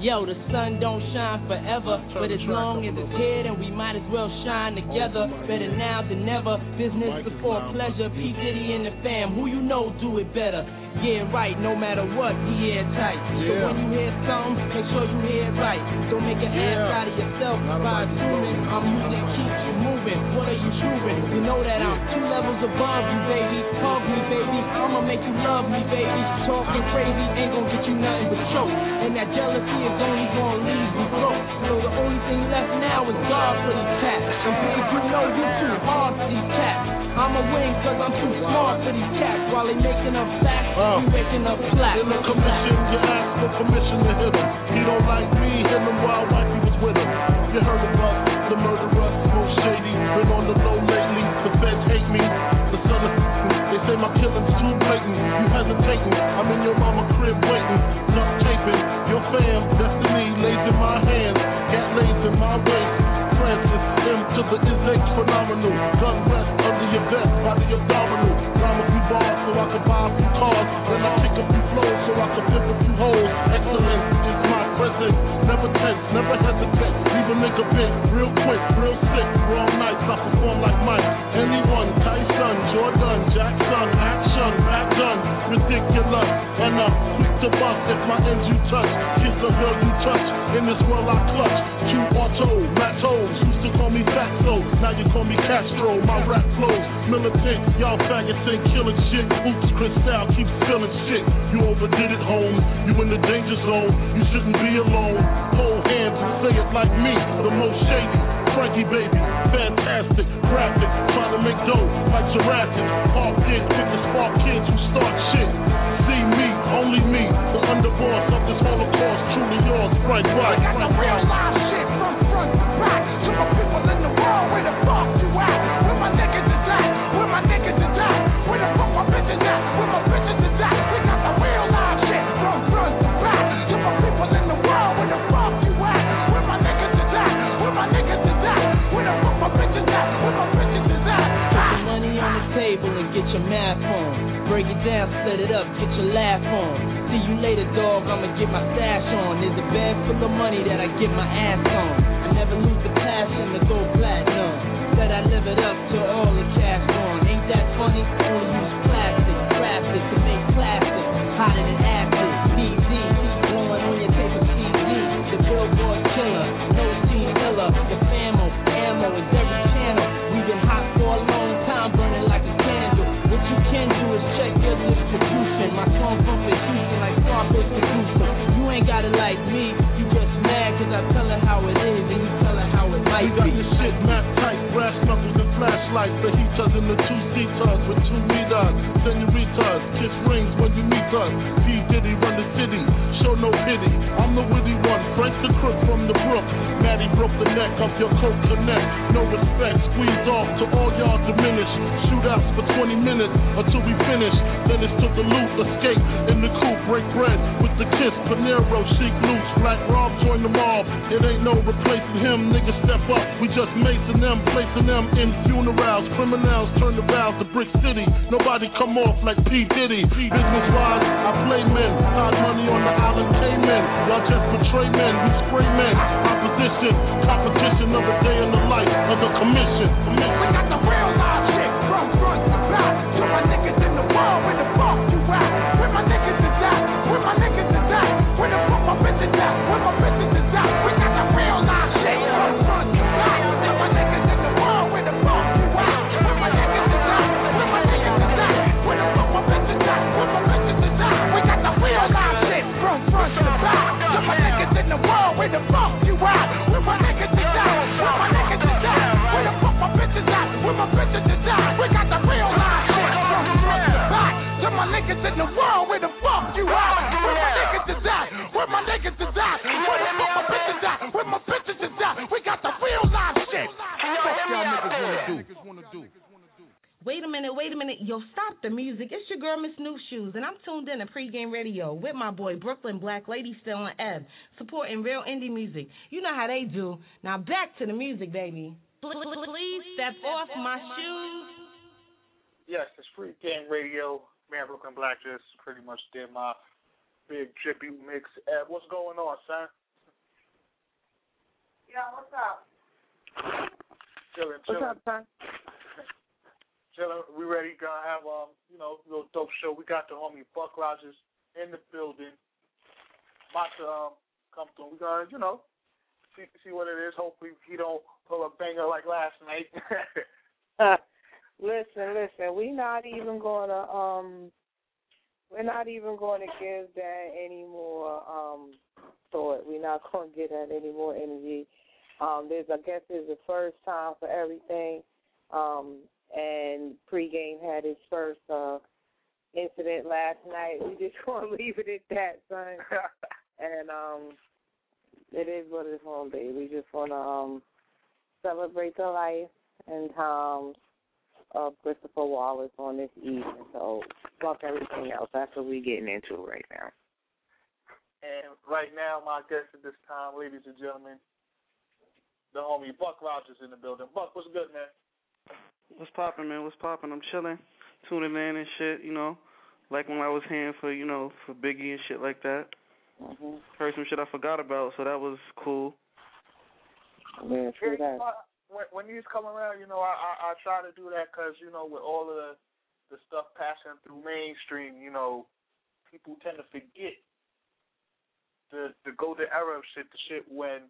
Yo, the sun don't shine forever, but as long as it's here, then we might as well shine together. Better now than never, business before pleasure. P. Diddy and the fam, who you know do it better. Yeah, right, no matter what, he airtight. So Yeah. when you hear something, make sure you hear it right. Don't make an ass Yeah. out of yourself Not by about assuming yourself. our music keeps you moving. What are you proving? You know that I'm two levels above you, baby. Hug me, baby. I'ma make you love me, baby. Talking crazy ain't gonna get you nothing but choke. And that jealousy is only gonna leave you broke. So the only thing left now is God for these cats. And babe, you know you too hard for these cats. I'ma win cause I'm too smart for these cats. While they making up facts, Uh, you making up flat. In the commission, you ask for permission to hit him. He don't like me, hit him while wifey was with him. You heard of us, the murderers, most shady. Been on the low lately, the feds hate me. The son of they say my killing's too blatant. You hesitating, I'm in your mama crib waiting. Duct taping, your fam, destiny lays in my hands. Gat lays in my waist. Francis, M to the is H phenomenal. Gun rest under your vest, by the abdominal. Rhyme a few bars so I can buy a few cars. Then I kick a few flows so I can flip a few holes. Excellence is my presence. Never tense, never hesitate. Leave a nigga bit, real quick, real sick. Raw nights, I perform like Mike. Anyone, Tyson, Jordan, Jackson, action, back done. Ridiculous, and I'm quick to bust if my ends you touch. Kiss a girl you touch, in this world I clutch. Q Auto, Matt Toes, used to call me Fatso, now you call me Castro. My rap flows, militant, y'all faggots ain't killing shit. Oops, Cristal keeps spilling shit. You overdid it, home, you in the danger zone. You shouldn't be alone. Hold hands and say it like me, the most shady. Frankie baby, fantastic, graphic, trying to make dough like Jurassic. Park in, pick the spark kids who start shit. See me, only me, the underboss of this Holocaust, truly yours, Frank White. I got the real live shit from front to back. To my people in the world, where the fuck you at? Where my niggas is at? Where my niggas is at? Where the fuck my bitches at? Where my bitches is at? We got the real live shit from front to back. To my people in the world, where the fuck you at? Where my niggas is at? Where my niggas is at? Where the fuck my bitches at? Where my bitches is at? Put the money on the table and get your math on. Break it down, split it up, get your laugh on. See you later, dog, I'ma get my stash on. There's a bag full of money that I get my ass on. I never lose the passion to go platinum. Said I live it up till all the cash gone. Ain't that funny? Only use plastic, plastic to make plastic. Hotter than acid, P Z, blowing on your tape of T V. The billboard killer, no scene killer. The famo, ammo is every channel. We've been hot for a long time, burning like a candle. What you can do is check your distribution. My song bumping Houston like Scarface producer. You ain't got it like me, you just mad cause I tell her how it is and you tell her how it might We got be. this shit map tight, brass knuckles and flashlights. The heaters in the two-seaters with two meters. Senoritas, kiss rings when you meet us. P. Diddy run the city, show no pity. I'm the witty one, Frank the crook from the brook. Maddie broke the neck of your coat connect. No respect, squeeze off to all y'all diminish. Shootouts for twenty minutes until we finish. Then it's to the loot, escape in the coupe, break bread with the kiss. Panero, chic loose, Black Rob join the mob. It ain't no replacing him, niggas step up. We just macing them, placing them in funerals. Criminals turn the vows to Brick City. Nobody come off like P. Diddy. Business wise, I play men. Hide money on the island Cayman. Y'all just betray men, we spray men. Opposition, competition of a day in the life of the commission. We got the real live shit from front to back. To my niggas in the world, where the fuck you at? Where my niggas is at? Where my niggas is at? Where the fuck my bitches at? Where my bitches is at? We got the real live shit from front to back. To my niggas in the world, where the fuck you at? Where my niggas is at? Where my niggas is at? Where the fuck my bitches at? Where my bitches is at? We got the real live shit from front to back. To my niggas in the world, where the fuck you at? Where my niggas is at? Where my niggas is at? Where the fuck my bitches at? Where my bitches is at? We got the real live shit from front to back. To my niggas in the world, where the fuck you at? Where my niggas is at? Where my niggas is at? Where the fuck my bitches at? Where my bitches is at? We got the real live shit. What y'all niggas wanna do? Wait a minute, wait a minute. Yo, stop the music. It's your girl, Miss New Shoes, and I'm tuned in to Pregame Radio with my boy, Brooklyn Black Lady, still on Ebb, supporting real indie music. You know how they do. Now back to the music, baby. Please step off my shoes. Yes, it's Pregame Radio. Man, Brooklyn Black just pretty much did my big drippy mix. Ebb, what's going on, son? Yeah, what's up? Chilling, What's chilling. up, son? Chilling. We ready? Gonna have um, you know, a little dope show. We got the homie Buck Rogers in the building. About to um come through. We gonna, you know, see see what it is. Hopefully he don't pull a banger like last night. uh, listen, listen. We not even gonna um, we're not even gonna give that any more um thought. We're not gonna give that any more energy. Um, there's, I guess, there's the first time for everything. Um, and pregame had his first uh incident last night. We just gonna leave it at that, son. And um, it is what it's gonna be. We just wanna um celebrate the life and times of Christopher Wallace on this evening. So fuck everything else. That's what we getting into right now. And right now, my guest at this time, ladies and gentlemen, the homie Buck Rogers in the building. Buck, what's good, man? What's poppin', man? What's poppin'? I'm chilling, tuning in and shit, you know, like when I was hearing for, you know, for Biggie and shit like that. Mm-hmm. Heard some shit I forgot about, so that was cool. Yeah, true that. When, when he's come around, you know, I, I, I try to do that because, you know, with all of the, the stuff passing through mainstream, you know, people tend to forget the the golden era of shit, the shit when,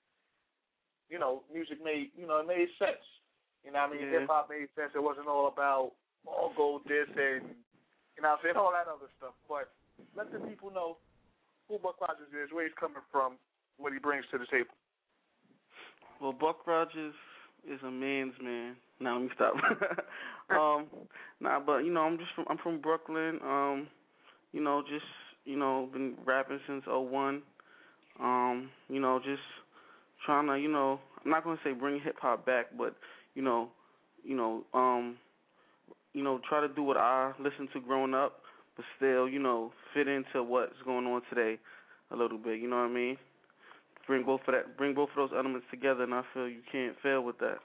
you know, music made, you know, it made sense. You know what I mean? Yeah. Hip-hop made sense. It wasn't all about all gold this and, you know what I'm saying, all that other stuff. But let the people know who Buck Rogers is, where he's coming from, what he brings to the table. Well, Buck Rogers is a man's man. Now let me stop. um, nah, but you know, I'm just from I'm from Brooklyn. Um, you know, just you know, been rapping since oh one. Um, you know, just trying to, you know, I'm not gonna say bring hip hop back, but you know, you know, um, you know, try to do what I listened to growing up, but still, you know, fit into what's going on today a little bit. You know what I mean? Bring both of that, bring both of those elements together, and I feel you can't fail with that.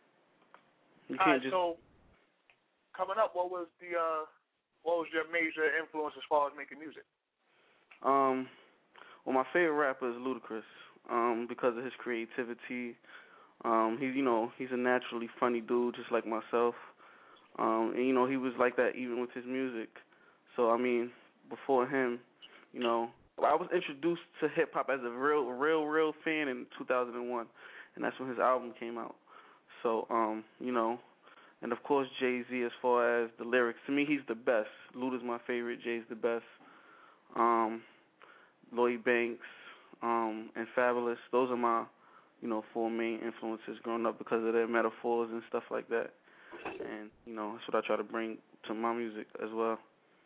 You All can't right, just. so coming up, what was the uh, what was your major influence as far as making music? Um, well, my favorite rapper is Ludacris, um, because of his creativity. Um, he, you know, he's a naturally funny dude, just like myself. Um, and you know, he was like that even with his music. So I mean, before him, you know, I was introduced to hip hop as a real, real, real fan in two thousand one, and that's when his album came out. So, um, you know, and of course Jay-Z as far as the lyrics. To me, he's the best. Luda's my favorite. Jay's the best. Um, Lloyd Banks, um, and Fabulous. Those are my, you know, four main influences growing up because of their metaphors and stuff like that. And, you know, that's what I try to bring to my music as well.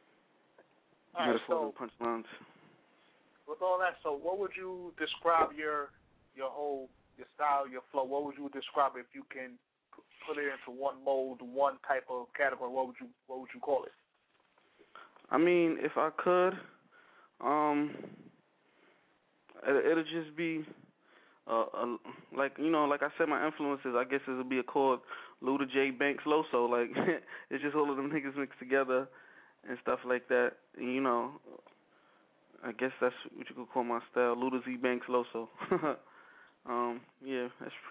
All right, Metaphors so and punchlines. with all that, so what would you describe your your whole your style, your flow? What would you describe if you can p- put it into one mold, one type of category? What would you what would you call it? I mean, if I could, um, it, it'll just be, uh, a, like, you know, like I said, my influences, I guess it would be a chord, Luda, J, Banks, Loso. Like, it's just all of them niggas mixed together and stuff like that. And, you know, I guess that's what you could call my style, Luda, Z, Banks, Loso. um, yeah, that's pr-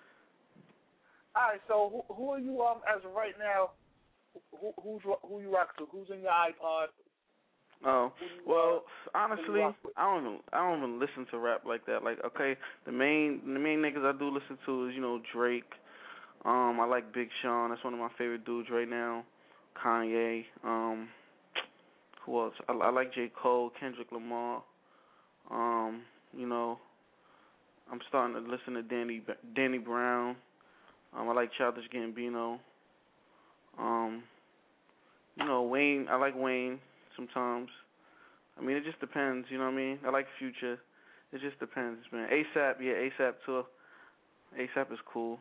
All right, so who, who are you um as of right now? Who, who's who you rock to? Who's in your iPod? Oh, well, uh, honestly, I don't even I don't even listen to rap like that. Like, okay, the main the main niggas I do listen to is, you know, Drake. Um, I like Big Sean. That's one of my favorite dudes right now. Kanye. Um, who else? I, I like J. Cole, Kendrick Lamar. Um, you know, I'm starting to listen to Danny Danny Brown. Um, I like Childish Gambino. Um, you know, Wayne. I like Wayne sometimes. I mean, it just depends. You know what I mean? I like Future. It just depends, man. ASAP, yeah, ASAP too. ASAP is cool.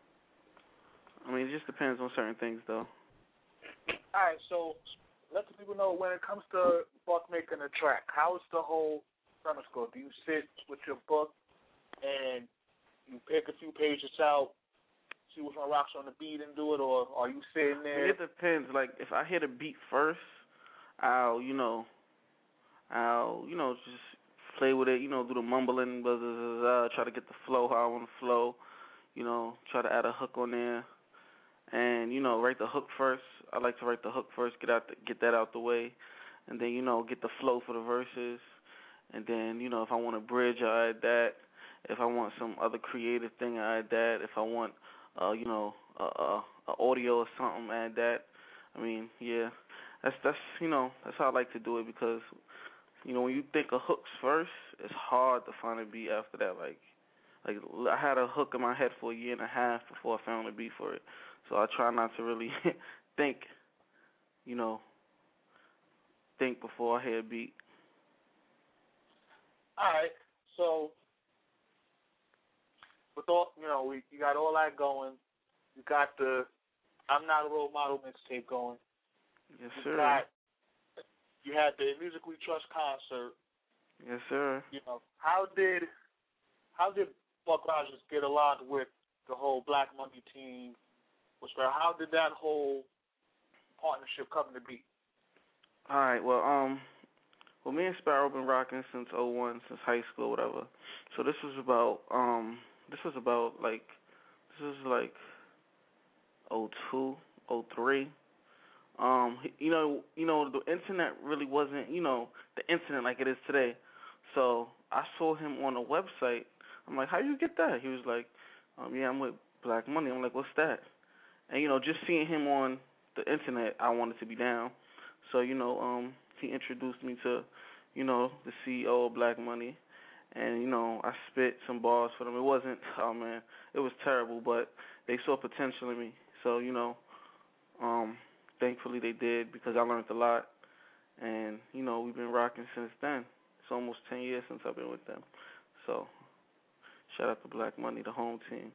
I mean, it just depends on certain things, though. All right, so let the people know when it comes to Buck making a track, how is the whole premise go? Do you sit with your book and you pick a few pages out, see which one rocks on the beat and do it, or are you sitting I there? mean, it depends. Like, if I hit a beat first, I'll, you know, I'll, you know, just play with it, you know, do the mumbling, blah, blah, blah, blah, try to get the flow how I want to flow, you know, try to add a hook on there, and, you know, write the hook first. I like to write the hook first, get out, the, get that out the way, and then, you know, get the flow for the verses, and then, you know, if I want a bridge, I add that. If I want some other creative thing, I add that. If I want, uh, you know, a uh, uh, audio or something, I add that. I mean, yeah, that's that's you know, that's how I like to do it because, you know, when you think of hooks first, it's hard to find a beat after that. Like, like I had a hook in my head for a year and a half before I found a beat for it. So I try not to really think, you know, think before I hear a beat. All right, so with all, you know, we you got all that going. You got the I'm Not a Role Model mixtape going. Yes, you sir. Got, you had the Music We Trust concert. Yes, sir. You know, how did how did Buck Rogers get along with the whole Black Money team? How did that whole partnership come to be? All right, well, um, well, me and Sparrow been rocking since oh one, since high school, whatever. So this was about, um, this was about like, this was like oh two, oh three. Um, you know, you know, the internet really wasn't, you know, the internet like it is today. So I saw him on a website. I'm like, how you get that? He was like, um, yeah, I'm with Black Money. I'm like, what's that? And, you know, just seeing him on the internet, I wanted to be down. So, you know, um, he introduced me to, you know, the C E O of Black Money. And, you know, I spit some bars for them. It wasn't, oh, man, it was terrible, but they saw potential in me. So, you know, um, thankfully they did because I learned a lot. And, you know, we've been rocking since then. It's almost ten years since I've been with them. So, shout out to Black Money, the home team.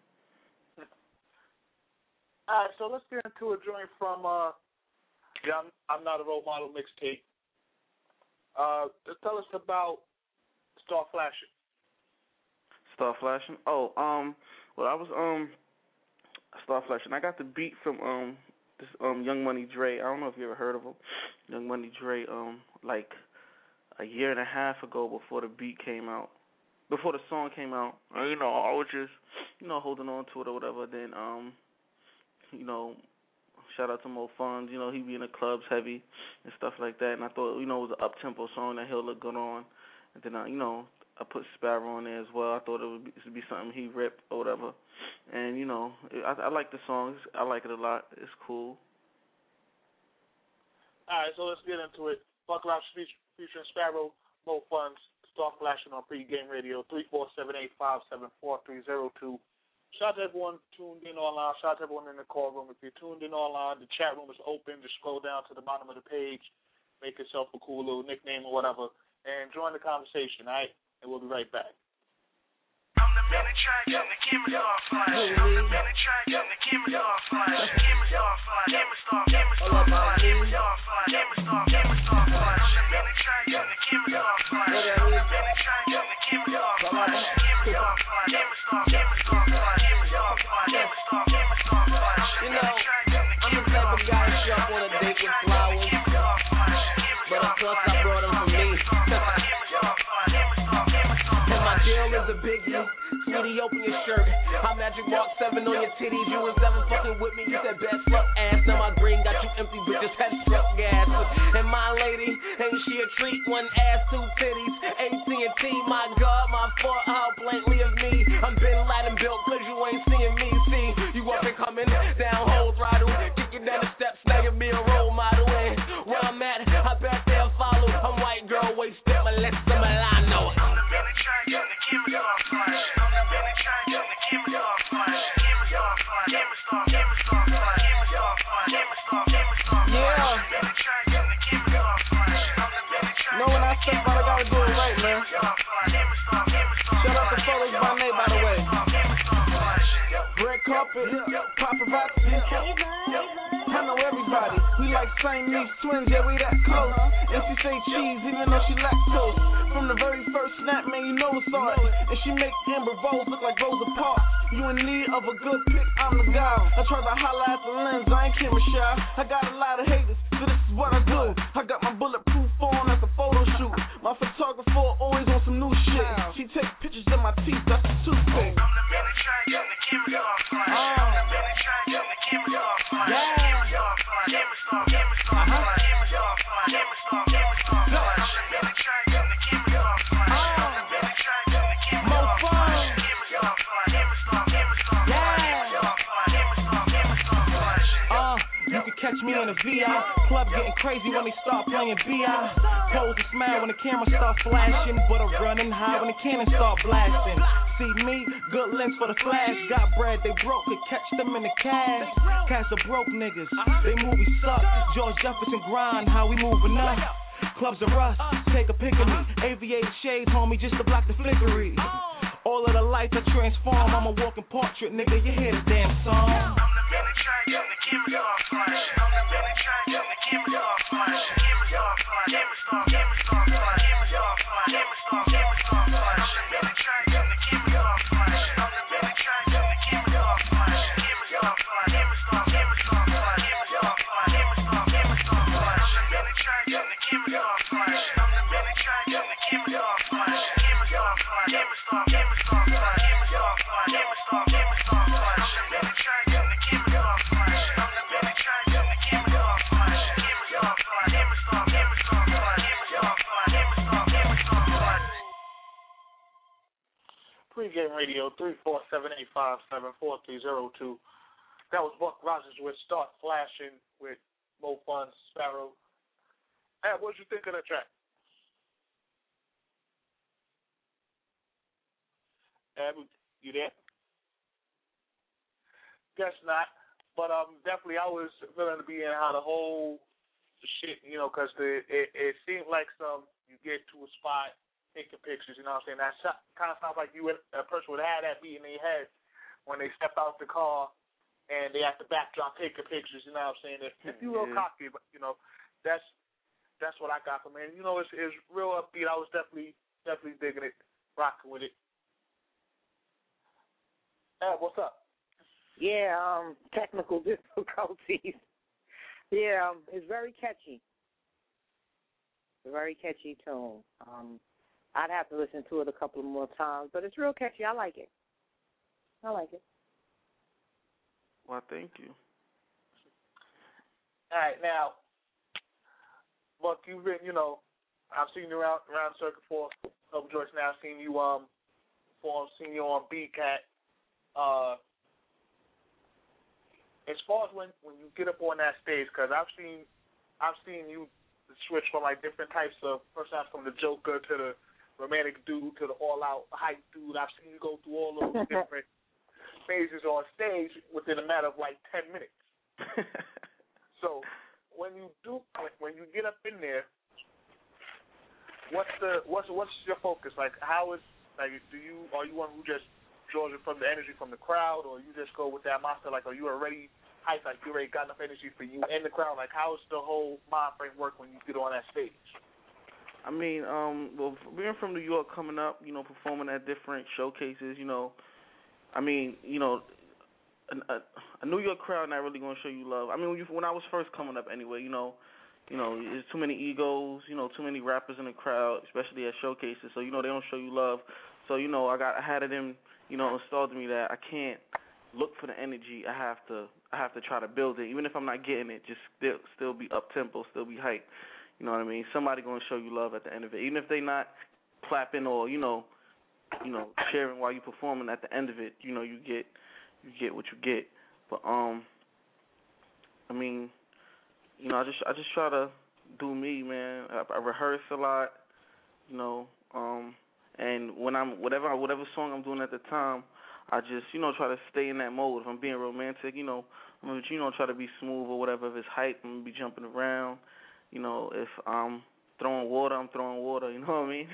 All right, so let's get into a joint from uh, the I'm, I'm Not a Role Model mixtape. Uh, tell us about Star Flashing. Star Flashing? Oh, um, well, I was um Star Flashing. I got the beat from um this um Young Money Dre. I don't know if you ever heard of him. Young Money Dre. Um, like a year and a half ago, before the beat came out, before the song came out. And, you know, I was just you know holding on to it or whatever. Then um. You know, shout out to Mo Funds. You know, he be in the clubs heavy and stuff like that. And I thought, you know, it was an up-tempo song that he'll look good on. And then, uh, you know, I put Sparrow on there as well. I thought it would be, it would be something he ripped or whatever. And, you know, I, I like the songs. I like it a lot. It's cool. All right, so let's get into it. Buck Rogers featuring Sparrow, Mo Funds, Star Flashing on Pre-Game Radio, three four seven, eight five seven, four three zero two. Shout out to everyone tuned in online. Shout out to everyone in the call room. If you're tuned in online, the chat room is open. Just scroll down to the bottom of the page, make yourself a cool little nickname or whatever, and join the conversation, all right? And we'll be right back. I'm the minute track and the camera start flashing. I'm the minute track and the camera start flashing. Camera start flashing. Camera start. Camera start flashing. Camera start flashing. Camera start. Camera start flashing. I'm the minute track and the camera start flashing. I'm the minute track and the camera start flashing. Camera start flashing. Camera start. Camera start flashing. Camera start flashing. Camera start. Camera start flashing. You know, I'm the type of guy to show up on a date with flowers, but of course I brought them for me. And my deal is a biggie. Sweetie, open your shirt. I magic mark seven on your titties. You was never fucking with me. You said best luck ass. Now my green got you empty, but just head struck gas. And my lady, ain't she a treat? One ass, two titties. A T and T, my God, my fault. How blankly of me. I'm Bin Laden built, cause you ain't seeing me. See, you up and coming down whole throttle. Kicking down the steps, now you be a role model. And where I'm at, I bet they'll follow. I'm white girl, waist step, my lips, I'm a line, know it. I'm the minute track and the camera start flashing. I'm the minute track and the camera start flashing. Camera start flashing. Camera start. Camera start flashing. Camera start flashing. Camera start. Camera start flashing. Yeah. I'm the minute track and the camera start flashing. I'm the minute track. Know when I step out, I gotta do it right, man. Camera start. Camera start. Shout out to Fellas by Nate, by the way. Red carpet, paparazzi. I know everybody. We like Siamese twins, yeah, we that close. And she say cheese, even though she lactose. From the very first snap, man, you know it's art. And she make Amber Rose look like Rosa Parks. You in need of a good pick, I'm the guy. I try to holler at the lens, I ain't camera shy. I got a lot of haters, so this is what I do. I got my bulletproof on at the photo shoot. My photographer always on some new teeth, that's a toothpick. I'm the man that try to the camera start flying. I'm the man that try to the camera start flying. Yeah. Camera start flying. Camera start, camera start flying. Camera start flying. Camera start, camera start flying. I'm the man that try to the camera start flying. I'm the man that try to the camera start flying. Camera start flying. Camera start, camera start flying. Camera start flying. Camera start, camera start flying. Uh, you can catch me in the V I club getting crazy when they start playing B I. Pose a smile when the camera start flashing, but I'm running high when the cannon start blasting. See me, good lens for the flash. Got bread, they broke, they catch them in the cash. Cast the broke niggas, they movies suck. George Jefferson grind, how we moving up. Clubs are rust, take a pic of me. Aviator shades, homie, just to block the flickery. All of the lights I transform, I'm a walking portrait, nigga, you hear the damn song. I'm the man that try to the camera start flashing. I'm the man that try to the camera start flashing. Camera start flying, camera start, camera start flying. Camera start flying, camera start, camera start flying. I'm the man that try to the camera start flashing. I'm the man that try to the camera start flashing. Camera start flying, camera start, camera start flying. Camera start flying, camera start, camera start flying. I'm the man that try to the camera start flashing. I'm the man that try to the camera start flashing. Camera start flying, camera start, camera start flying. Camera start flying, camera start, camera start flying. I'm the man that try to the camera start flashing. I'm the man that try to the camera start flashing. Camera start flying, camera start, camera start flying. Camera start flying, camera start, camera start flying. Pre-game radio three four seven eight five seven four three zero two. That was Buck Rogers with Start Flashing with Mo Fun Sparrow. Hey, what did you think of that track? Ab, you there? Guess not. But um, definitely I was feeling to be in how the whole shit, you know, because it, it seemed like some, you get to a spot, taking pictures, you know what I'm saying? That kind of sounds like you would, a person would have that beat in their head when they step out the car and they have to backdrop taking pictures, you know what I'm saying? If, if you real cocky, but, you know, that's that's what I got from it. You know, it's, it's real upbeat. I was definitely, definitely digging it, rocking with it. Hey, what's up? Yeah, um, technical difficulties. Yeah, um, it's very catchy. It's a very catchy tune. Um, I'd have to listen to it a couple more times, but it's real catchy. I like it. I like it. Well, thank you. All right, now, Buck, you've been, you know, I've seen you around around Circuit for a couple joints now. I've seen you um, perform, seen you on B Cat. Uh, as far as when, when you get up on that stage, because I've seen I've seen you switch from like different types of personalities, from the Joker to the romantic dude to the all-out hype dude. I've seen you go through all those different phases on stage within a matter of like ten minutes. So when you do, when you get up in there, what's the what's what's your focus? Like, how is like do you are you one who just draws it from the energy from the crowd, or you just go with that monster? Like, are you already hyped? Like, you already got enough energy for you and the crowd? Like, how is the whole mind frame work when you get on that stage? I mean, um, well, being from New York, coming up, you know, performing at different showcases, you know, I mean, you know, a, a, a New York crowd not really gonna show you love. I mean, when, you, when I was first coming up, anyway, you know, you know, there's too many egos, you know, too many rappers in the crowd, especially at showcases. So you know, they don't show you love. So you know, I got I had it in, you know, installed in me that I can't look for the energy. I have to I have to try to build it, even if I'm not getting it. Just still still be up tempo, still be hyped. You know what I mean? Somebody gonna show you love at the end of it, even if they not clapping or you know, you know, cheering while you performing. At the end of it, you know, you get you get what you get. But um, I mean, you know, I just I just try to do me, man. I, I rehearse a lot, you know, um, and when I'm whatever whatever song I'm doing at the time, I just you know try to stay in that mode. If I'm being romantic, you know, I'm gonna, you know try to be smooth or whatever. If it's hype, I'm gonna be jumping around. You know, if I'm throwing water, I'm throwing water. You know what I mean?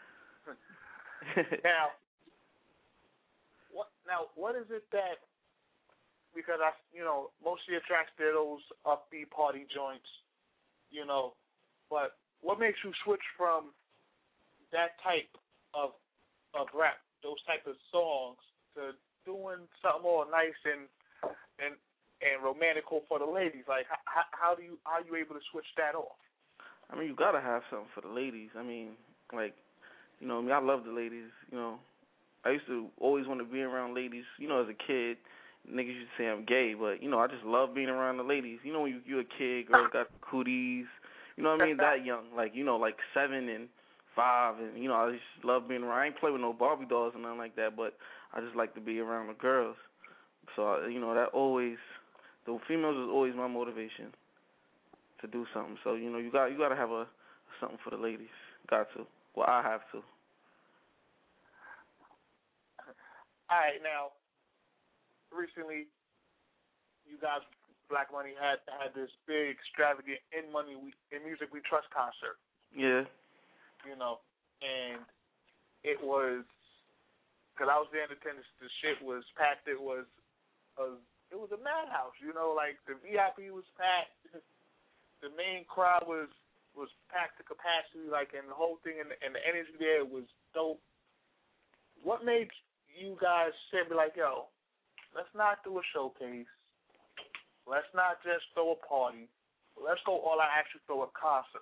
Now, what now? What is it that? Because I, you know, most of your tracks they're those upbeat party joints, you know. But what makes you switch from that type of of rap, those type of songs, to doing something more nice and and and romantical for the ladies? Like, how, how do you how are you able to switch that off? I mean, you gotta have something for the ladies. I mean, like, you know, I mean, I love the ladies. You know, I used to always want to be around ladies. You know, as a kid, niggas used to say I'm gay, but, you know, I just love being around the ladies. You know, when you, you're a kid, girls got cooties. You know what I mean? That young, like, you know, like seven and five, and, you know, I just love being around. I ain't play with no Barbie dolls or nothing like that, but I just like to be around the girls. So, you know, that always, the females is always my motivation to do something. So, you know, you got you got to have a something for the ladies. Got to. Well, I have to. All right, now, recently, you guys, Black Money, had had this big, extravagant In Money We, In Music We Trust concert. Yeah. You know, and it was, because I was there in attendance, the shit was packed. It was a, it was a madhouse, you know, like the V I P was packed. The main crowd was, was packed to capacity, like, and the whole thing, and the, and the energy there was dope. What made you guys say, be like, yo, let's not do a showcase. Let's not just throw a party. Let's go all out, actually throw a concert.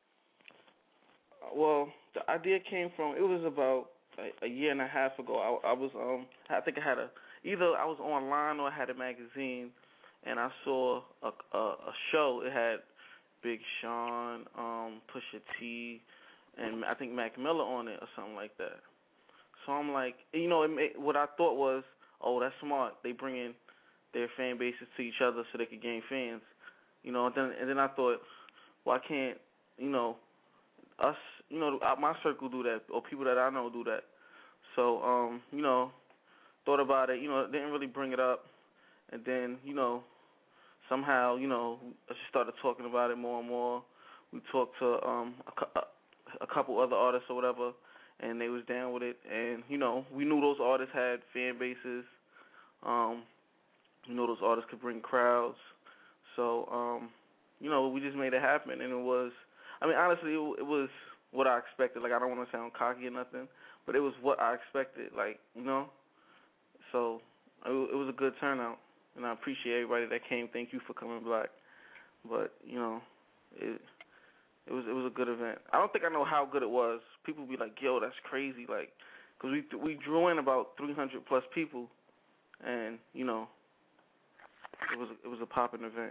Well, the idea came from, it was about a, a year and a half ago. I, I was, um, I think I had a, either I was online or I had a magazine, and I saw a, a, a show. It had Big Sean, um, Pusha T, and I think Mac Miller on it or something like that. So I'm like, you know, it made, what I thought was, oh, that's smart. They bring in their fan bases to each other so they could gain fans. You know, and then, and then I thought, why can't, you know, us, you know, my circle do that, or people that I know do that. So, um, you know, thought about it, you know, didn't really bring it up. And then, you know, somehow, you know, I just started talking about it more and more. We talked to um, a, a couple other artists or whatever, and they was down with it. And, you know, we knew those artists had fan bases. Um, we knew those artists could bring crowds. So, um, you know, we just made it happen. And it was, I mean, honestly, it, it was what I expected. Like, I don't want to sound cocky or nothing, but it was what I expected, like, you know. So it, it was a good turnout. And I appreciate everybody that came. Thank you for coming, Black. But, you know, it it was it was a good event. I don't think I know how good it was. People be like, yo, that's crazy. Like, because we, we drew in about three hundred plus people. And, you know, it was it was a popping event.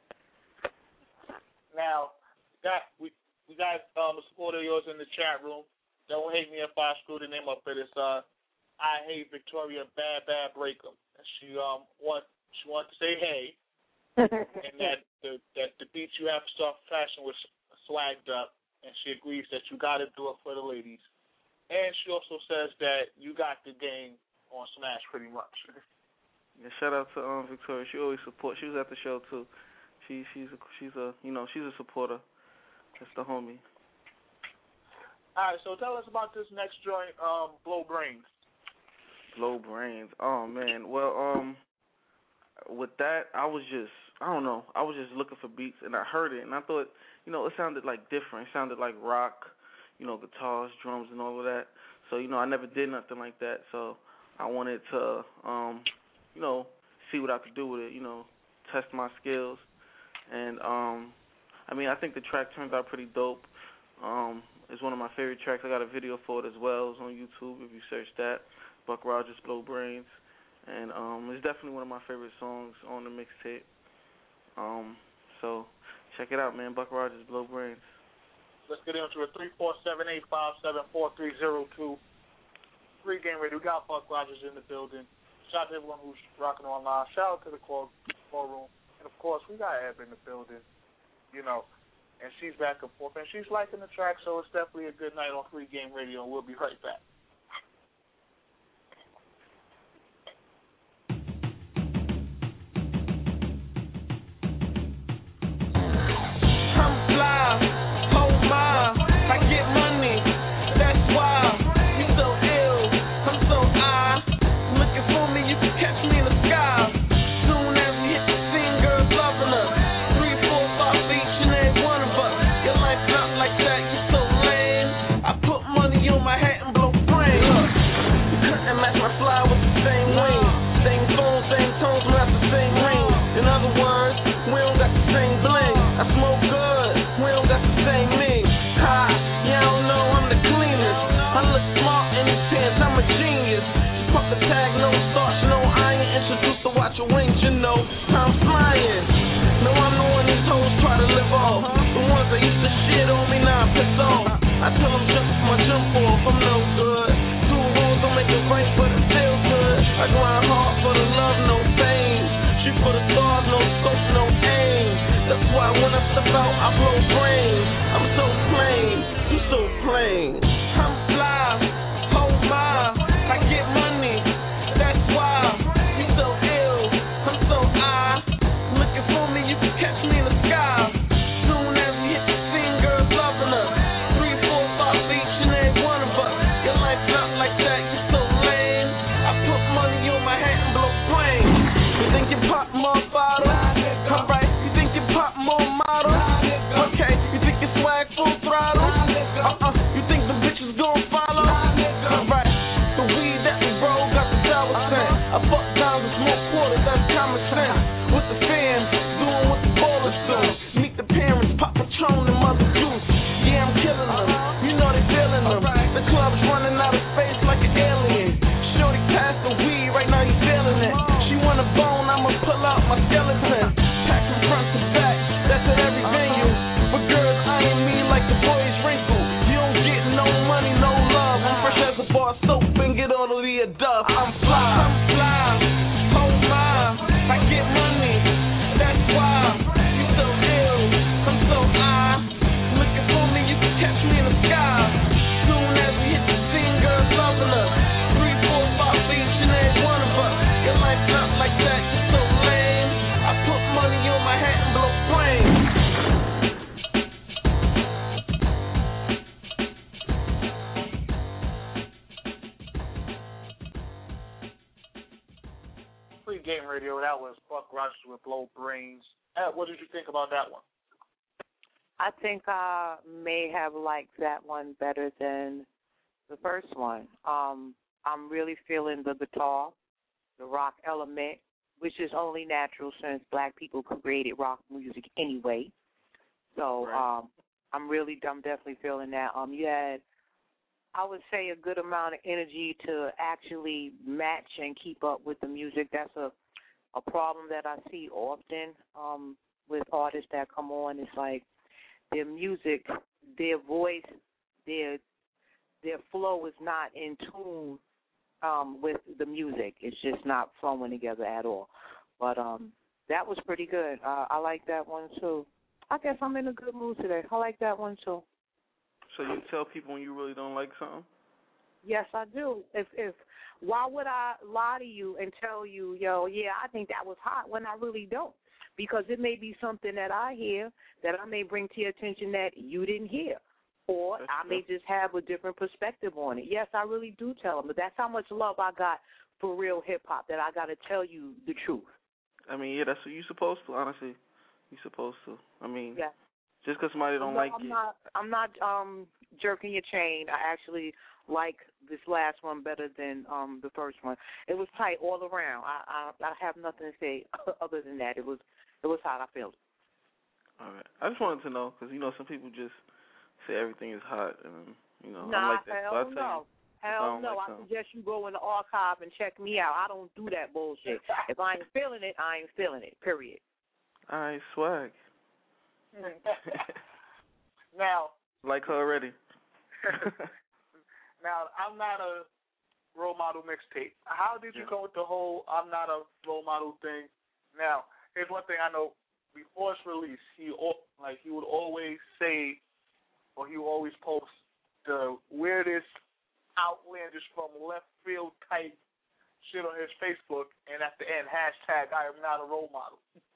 Now, got, we, we got um, a supporter of yours in the chat room. Don't hate me if I screw the name up for this. Uh, I hate Victoria Bad Bad Breakum. And she um wants She wanted to say hey, and that the that the beats you have soft fashion was swagged up, and she agrees that you got to do it for the ladies. And she also says that you got the game on Smash pretty much. Yeah, shout out to um Victoria. She always support. She was at the show too. She she's a, she's a you know she's a supporter. That's the homie. All right, so tell us about this next joint, um, Blow Brains. Blow Brains. Oh man. Well um. With that, I was just, I don't know, I was just looking for beats, and I heard it, and I thought, you know, it sounded like different. It sounded like rock, you know, guitars, drums, and all of that. So, you know, I never did nothing like that, so I wanted to, um, you know, see what I could do with it, you know, test my skills. And, um, I mean, I think the track turned out pretty dope. Um, it's one of my favorite tracks. I got a video for it as well. It's on YouTube if you search that, Buck Rogers, Blow Brains. And um, it's definitely one of my favorite songs on the mixtape. Um, so check it out, man. Buck Rogers, Blow Brains. Let's get into it. three four seven, eight five seven, four three zero two. Free Game Radio. We got Buck Rogers in the building. Shout out to everyone who's rocking online. Shout out to the call, call room. And, of course, we got Eb in the building, you know. And she's back and forth. And she's liking the track, so it's definitely a good night on Free Game Radio. And we'll be right back. My hat and blow you know, I'm flying. No, I'm the one these hoes try to live off. The ones that used to shit on me, now I piss off. I tell them jump my jump off, I'm no good. Two wrongs don't make it right, but it feels good. I grind hard for the love, no fame. Shoot for the stars, no scope, no aim. That's why when I step out, I blow brains. I'm so plain, you so plain. I'm fly, hold my, I get money. That's why you so ill, I'm so high. Looking for me, you can catch me in the sky. Soon as we hit the scene, girls loving us. Three, four, five each and every one of us. Your life not like that, you so lame. I put money on my hat and blow flames. You think you pop more bottles? Alright, you think you pop more models? Okay, you think you swag full throttle? Uh-uh, you think the bitches gon' follow? Alright, the weed that we roll got the dollar cent. I fuck times and smoke quarters, that's common sense. With the fam, doing what the ballers do. Meet the parents, pop Patron and mother juice. Yeah, I'm killing them, you know they feeling them. The club's running out of space like an alien. Shorty passed the weed, right now you feeling it. She want a bone, I'ma pull out my skeleton. Pack from front to back, that's at every venue. But girls eyeing me like the boys wrinkle. You don't get no money, no love. I'm fresh as a bar soap and get all of the above. I'm fly, I'm fly, hold my, I get money. That's why you so ill, I'm so high. Looking for me, you can catch me in the sky. Soon as we hit the scene, girls loving us. Three, four, five each and every one of us. Your life not like that, you so lame. I put money on my hat and blow flames. Free Game Radio, that was Buck Rogers with Blow Brains. Ed, what did you think about that one? I think I may have liked that one better than the first one. Um, I'm really feeling the guitar, the rock element, which is only natural since black people created rock music anyway. So Right. um, I'm really, I'm definitely feeling that. Um, you had, I would say, a good amount of energy to actually match and keep up with the music. That's a, a problem that I see often um, with artists that come on. It's like their music, their voice, their their flow is not in tune um, with the music. It's just not flowing together at all. But um, that was pretty good. Uh, I like that one, too. I guess I'm in a good mood today. I like that one, too. So you tell people when you really don't like something? Yes, I do. If if why would I lie to you and tell you, yo, yeah, I think that was hot when I really don't? Because it may be something that I hear that I may bring to your attention that you didn't hear. Or That's I true. may just have a different perspective on it. Yes, I really do tell them. But that's how much love I got for real hip-hop, that I got to tell you the truth. I mean, yeah, that's what you're supposed to, honestly. You're supposed to. I mean, Yeah. just because somebody don't No, like I'm it. not, I'm not um, jerking your chain. I actually like this last one better than um, the first one. It was tight all around. I, I I have nothing to say other than that. It was it was hot. I felt it. All right. I just wanted to know because, you know, some people just say everything is hot. And, you know, Nah, I'm like that. hell so I tell no. you, if I Hell don't no. like I something. suggest you go in the archive and check me out. I don't do that bullshit. If I ain't feeling it, I ain't feeling it, period. All right, swag. Now, Like her already. now I'm not a role model mixtape. How did you come with the whole I'm not a role model thing? Now, here's one thing I know. Before its release, he al- like he would always say, or he would always post the weirdest, outlandish, from left field type shit on his Facebook, and at the end, hashtag I am not a role model.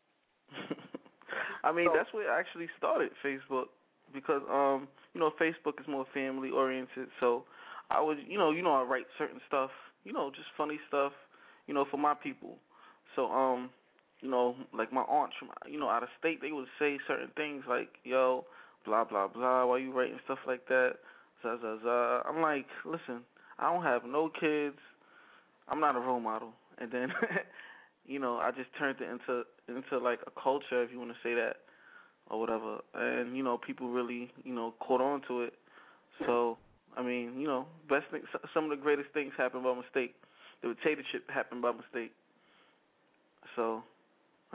I mean, So- that's where it actually started, Facebook, because um, you know, Facebook is more family oriented. So I would, you know, you know, I write certain stuff, you know, just funny stuff, you know, for my people. So um, you know, like my aunts from, you know, out of state, they would say certain things like, yo, blah blah blah, why you writing stuff like that? Zah, zah, zah. I'm like, listen, I don't have no kids. I'm not a role model. And then, you know, I just turned it into into like a culture, if you want to say that, or whatever. And you know, people really, you know, caught on to it. So, I mean, you know, best thing, some of the greatest things happen by mistake. The dictatorship happened by mistake. So,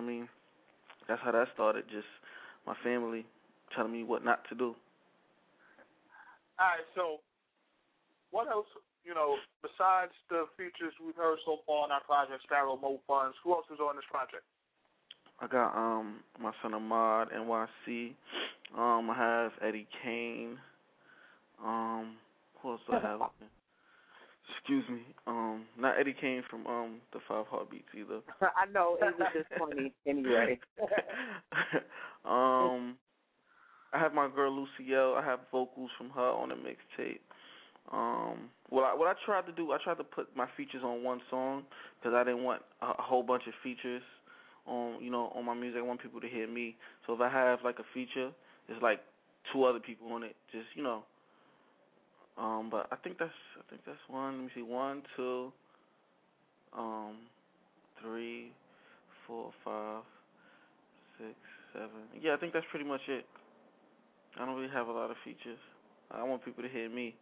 mean? That's how that started, just my family telling me what not to do. All right, so what else, you know, besides the features we've heard so far on our project, Sparrow, Mo Funds, who else is on this project? I got um my son Ahmad, N Y C. Um, I have Eddie Kane. Um, who else do I have? Excuse me. Um, not Eddie Kane from um the Five Heartbeats either. I know, it was just funny anyway. um, I have my girl Lucielle. I have vocals from her on the mixtape. Um, what I, what I tried to do, I tried to put my features on one song because I didn't want a, a whole bunch of features on, you know, on my music. I want people to hear me. So if I have like a feature, it's like two other people on it. Just, you know. Um, but I think that's I think that's one. Let me see, one, two, um, three, four, five, six, seven. Yeah, I think that's pretty much it. I don't really have a lot of features. I want people to hear me.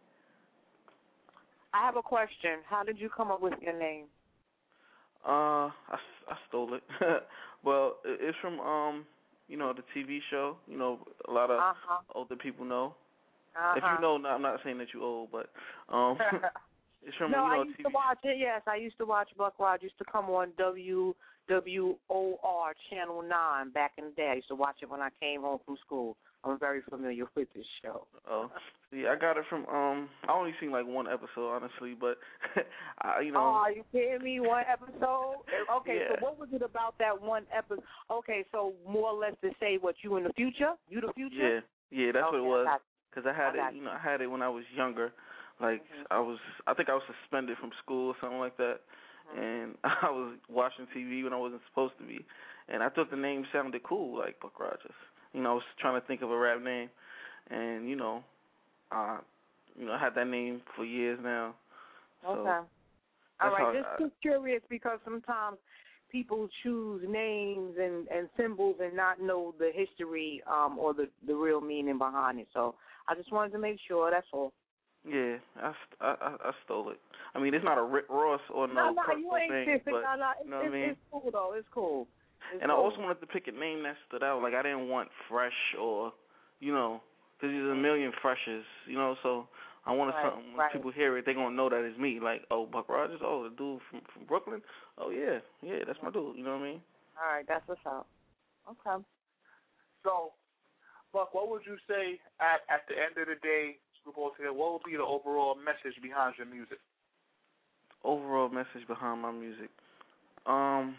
I have a question. How did you come up with your name? Uh, I, I stole it. Well, it's from um, you know, the T V show. You know, a lot of uh-huh. older people know. Uh-huh. If you know, I'm not saying that you're old, but um, it's from no, you know, I used T V to watch it. Yes, I used to watch Buck Rogers. Used to come on W W O R Channel Nine back in the day. I used to watch it when I came home from school. I'm very familiar with this show. Oh, yeah, I got it from um. I only seen like one episode, honestly, but I, you know. Oh, are you kidding me? One episode? Okay, Yeah. so what was it about that one episode? Okay, so more or less to say what you in the future? You the future? Yeah, yeah, that's okay, what it was. I Cause I had I it, you know, I had it when I was younger. Like mm-hmm. I was, I think I was suspended from school or something like that, mm-hmm. and I was watching T V when I wasn't supposed to be, and I thought the name sounded cool, like Buck Rogers. You know, I was trying to think of a rap name, and you know, I, you know, I had that name for years now. So okay. All right, just, I, just curious because sometimes people choose names and, and symbols and not know the history um, or the, the real meaning behind it. So I just wanted to make sure, that's all. Yeah, I, I, I stole it. I mean, it's not a Rick Ross or no, no, no personal you ain't thing, but but no, no, you know what it's, I mean? It's cool, though. It's cool. It's and cool. I also wanted to pick a name that stood out. Like, I didn't want Fresh or, you know, because there's a million Freshes, you know, so I wanted right, something, when right. people hear it, they're going to know that it's me. Like, oh, Buck Rogers, oh, the dude from, from Brooklyn? Oh, yeah, yeah, that's my dude, you know what I mean? All right, that's what's up. Okay. So, Buck, what would you say at, at the end of the day, what would be the overall message behind your music? Overall message behind my music? Um...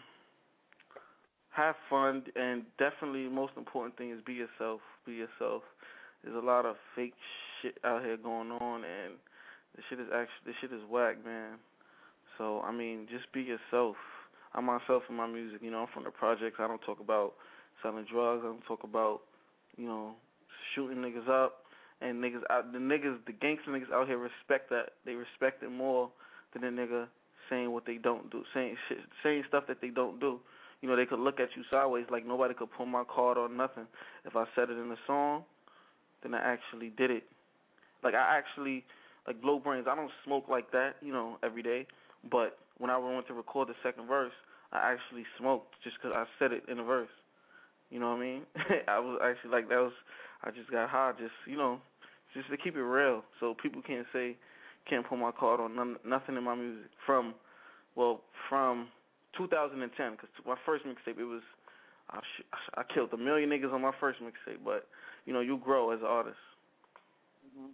Have fun, and definitely the most important thing is be yourself. Be yourself. There's a lot of fake shit out here going on, and this shit is actually this shit is whack, man. So I mean, just be yourself. I'm myself in my music. You know, I'm from the projects. I don't talk about selling drugs. I don't talk about, you know, shooting niggas up. And niggas out, the niggas, the gangster niggas out here respect that. They respect it more than the nigga saying what they don't do, saying shit, saying stuff that they don't do. You know, they could look at you sideways like nobody could pull my card or nothing. If I said it in a song, then I actually did it. Like, I actually, like, blow brains. I don't smoke like that, you know, every day. But when I went to record the second verse, I actually smoked just because I said it in a verse. You know what I mean? I was actually, like, that was, I just got high just, you know, just to keep it real. So people can't say, can't pull my card on none, nothing in my music from, well, from two thousand ten, because my first mixtape, it was, I, sh- I killed a million niggas on my first mixtape, but, you know, you grow as an artist. Mm-hmm.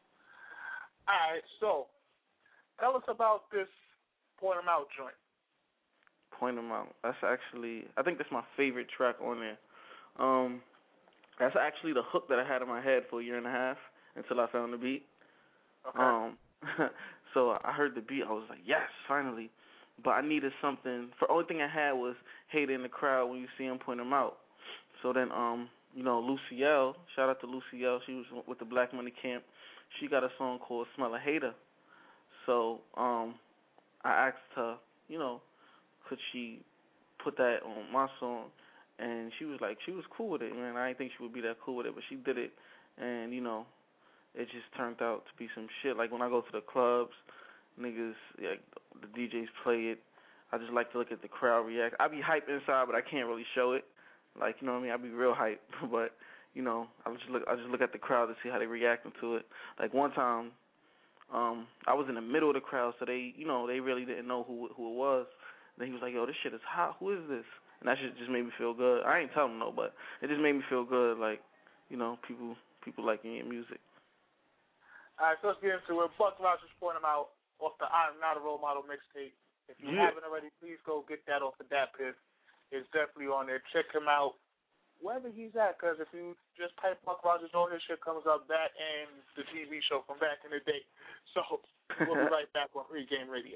All right, so tell us about this Point 'em Out joint. Point 'em Out. That's actually, I think that's my favorite track on there. Um, that's actually the hook that I had in my head for a year and a half until I found the beat. Okay. Um, so I heard the beat, I was like, yes, finally. But I needed something. The only thing I had was hate in the crowd when you see him point him out. So then, um, you know, Lucielle, shout out to Lucielle, she was with the Black Money Camp. She got a song called Smell a Hater. So um, I asked her, you know, could she put that on my song? And she was like, she was cool with it, man. I didn't think she would be that cool with it, but she did it. And, you know, it just turned out to be some shit. Like when I go to the clubs, niggas, like, the D Js play it. I just like to look at the crowd react. I be hype inside, but I can't really show it. Like, you know what I mean? I be real hype, but you know, I just look I just look at the crowd to see how they reacting to it. Like one time, um, I was in the middle of the crowd, so they, you know, they really didn't know who who it was. Then he was like, "Yo, this shit is hot. Who is this?" And that shit just made me feel good. I ain't telling him no, but it just made me feel good. Like, you know, people people liking your music. All right, so let's get into it. Buck Rogers pouring him out off the I'm Not a Role Model mixtape. If you Yeah. haven't already, please go get that off of Dat Piff. It's definitely on there. Check him out wherever he's at, because if you just type Buck Rogers, all his shit comes up, that and the T V show from back in the day. So we'll be right back on Pregame Radio.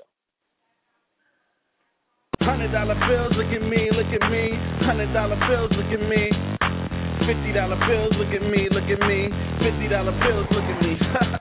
Hundred dollar bills, look at me, look at me. Hundred dollar bills, look at me. Fifty dollar bills, look at me, look at me. Fifty dollar bills, look at me.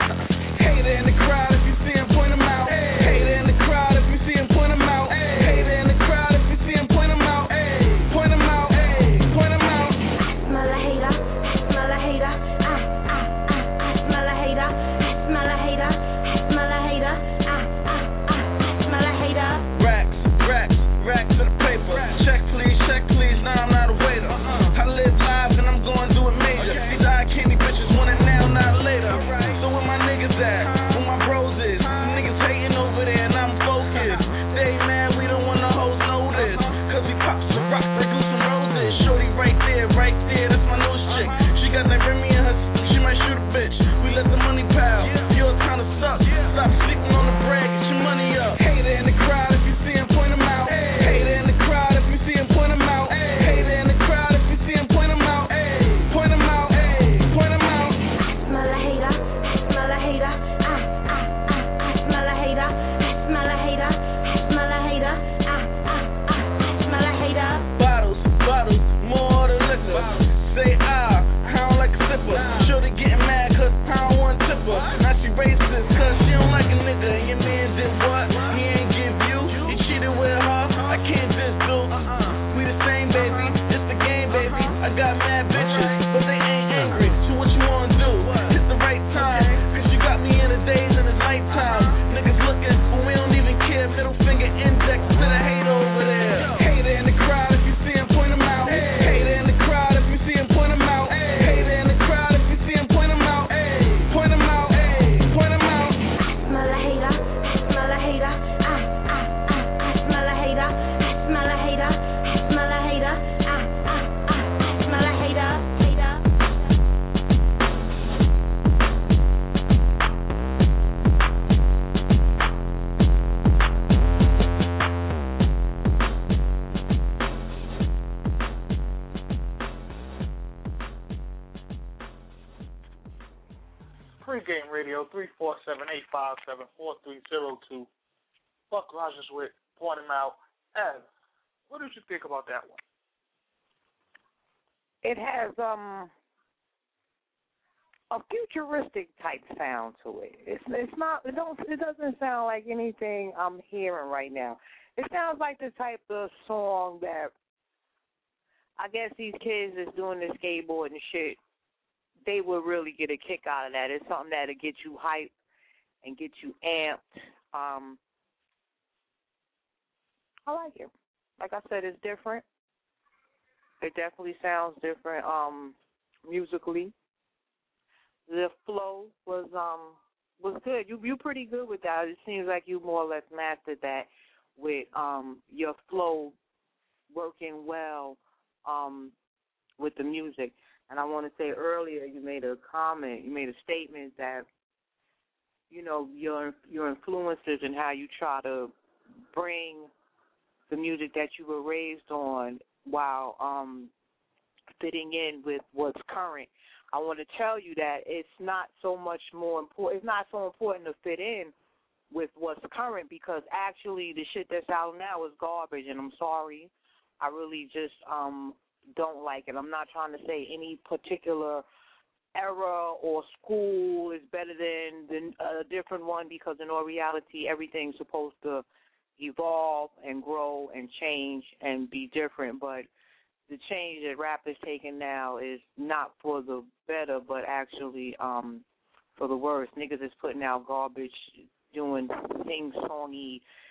Hater in the crowd, if you see him, point him out. Hater in the crowd, if you see him, point him out. Hater in the crowd, if you see him, point him out. Point him out, point him out. Smell a hater, smell a hater. Ah, ah, ah, ah, smell a hater, smell a hater, smell a hater. Ah, ah, ah, smell a hater. Racks, racks, racks to the paper. Check please, check please, now I'm not a waiter. I live live and I'm going to do it major. These eye candy bitches want it now, not later. So where my niggas at? Where my bros is? Niggas hating over there and I'm focused. They mad, we don't want the hoes know this. Cause we pop some rock, produce some roses. Shorty right there, right there, that's my nose chick. She got that Remy in her, she might shoot a bitch. We let the money pile, yours kinda sucks. Stop sleeping on the bread, get your money up. Hater in the crowd, if you see him, point him out. Hater in the crowd, if you see him, point him out. Hater in the crowd, if you see him, point him out. Point him out, point him out. Smell a hater, smell a hater. Ah, ah, ah, ah, smell a hater, smell a hater, smell a hater. Ah, ah, ah, smell a hater. Bottles, bottles, more of the liquor. Say ah, I don't like a sipper. Shorty getting mad cause I don't want to tip her. Now she racist cause she don't like a nigga. And your man did what? He ain't give you. He cheated with her. I can't just do. We the same, baby. It's the game, baby. I got mad bitches, but they ain't angry. So what you wanna do? Hit the right time. Cause you got me in the days and it's nighttime. Niggas looking, but we don't even care. Middle finger index to the hater over there. Hater in the crowd, if you see him, point him out. Hater in the crowd, if you see him, point him out. Hater in the crowd, if you see him, point him out. Point him out, point him out. Smell a hater, smell a hater. Ah, ah, ah, ah, smell a hater, smell a hater, smell a hater. Ah, ah, ah, smell a hater, hater. Pregame Radio, three four seven, eight five seven, four three zero two. Buck Rogers with Point Him Out. Ev, what did you think about that one? It has um a futuristic type sound to it. It's it's not it don't it doesn't sound like anything I'm hearing right now. It sounds like the type of song that I guess these kids that's doing this skateboard and shit, they would really get a kick out of that. It's something that'll get you hyped and get you amped. Um, I like it. Like I said, it's different. It definitely sounds different um, musically. The flow was um was good. You you pretty good with that. It seems like you more or less mastered that with um your flow working well um with the music. And I want to say earlier you made a comment, you made a statement that, you know, your your influences and how you try to bring the music that you were raised on while um, fitting in with what's current. I want to tell you that it's not so much more important. It's not so important to fit in with what's current because actually the shit that's out now is garbage, and I'm sorry. I really just um, don't like it. I'm not trying to say any particular era or school is better than, than a different one because in all reality everything's supposed to evolve and grow and change and be different, but the change that rap is taking now is not for the better, but actually um, for the worse. Niggas is putting out garbage, doing sing-songy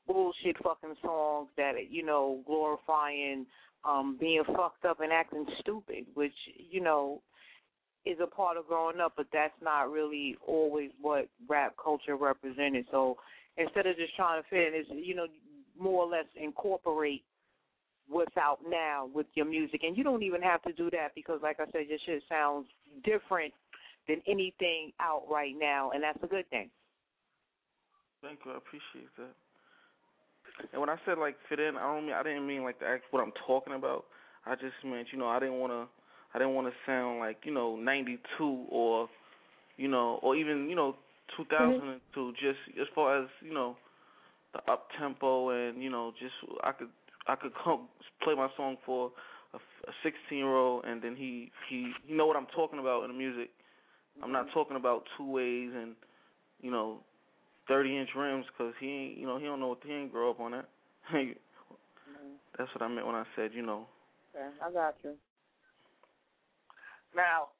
bullshit fucking songs that, you know, glorifying um, being fucked up and acting stupid, which, you know, is a part of growing up, but that's not really always what rap culture represented. So instead of just trying to fit in, it's, you know, more or less incorporate what's out now with your music. And you don't even have to do that because, like I said, your shit sounds different than anything out right now, and that's a good thing. Thank you. I appreciate that. And when I said, like, fit in, I don't mean, I didn't mean, like, to act what I'm talking about. I just meant, you know, I didn't want to, I didn't want to sound like, you know, ninety-two or, you know, or even, you know, two thousand two, mm-hmm. just as far as, you know, the up-tempo and, you know, just, I could, I could come play my song for a sixteen-year-old and then he, he, he know what I'm talking about in the music. Mm-hmm. I'm not talking about two ways and, you know, thirty-inch rims because he ain't, you know, he don't know what, he ain't grow up on that. mm-hmm. That's what I meant when I said, you know. Okay, I got you. Now,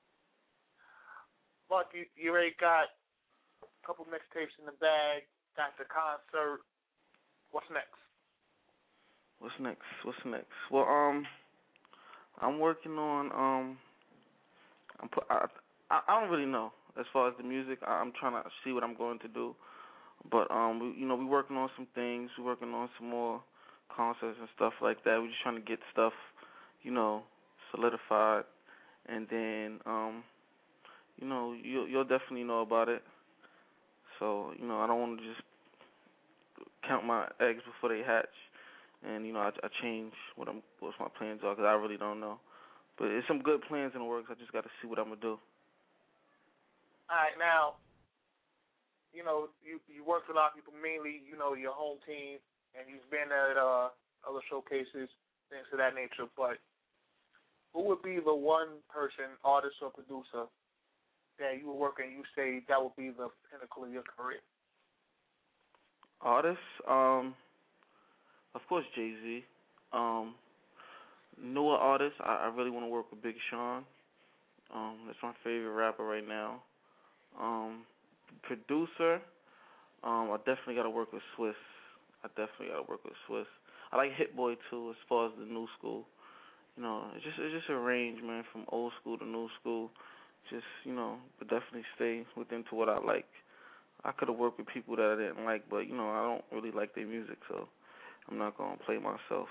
Buck, you, you already got a couple mixtapes in the bag, got the concert. What's next? What's next? What's next? Well, um, I'm working on, um, I'm put, I, I, I don't really know as far as the music. I, I'm trying to see what I'm going to do. But, um, we, you know, we're working on some things. We're working on some more concerts and stuff like that. We're just trying to get stuff, you know, solidified. And then, um, you know, you, you'll definitely know about it. So, you know, I don't want to just count my eggs before they hatch. And, you know, I, I change what I'm, what my plans are because I really don't know. But there's some good plans in the works. I just got to see what I'm going to do. All right, now, you know, you, you work with a lot of people, mainly, you know, your home team, and you've been at uh, other showcases, things of that nature, but who would be the one person, artist or producer, that you would work and you say that would be the pinnacle of your career? Artists, um, of course, Jay-Z. Um, newer artists, I, I really want to work with Big Sean. Um, that's my favorite rapper right now. Um, producer, um, I definitely got to work with Swiss. I definitely got to work with Swiss. I like Hit Boy too, as far as the new school. You know, it's just it's just a range, man, from old school to new school. Just, you know, but definitely stay within to what I like. I could have worked with people that I didn't like, but, you know, I don't really like their music, so I'm not going to play myself.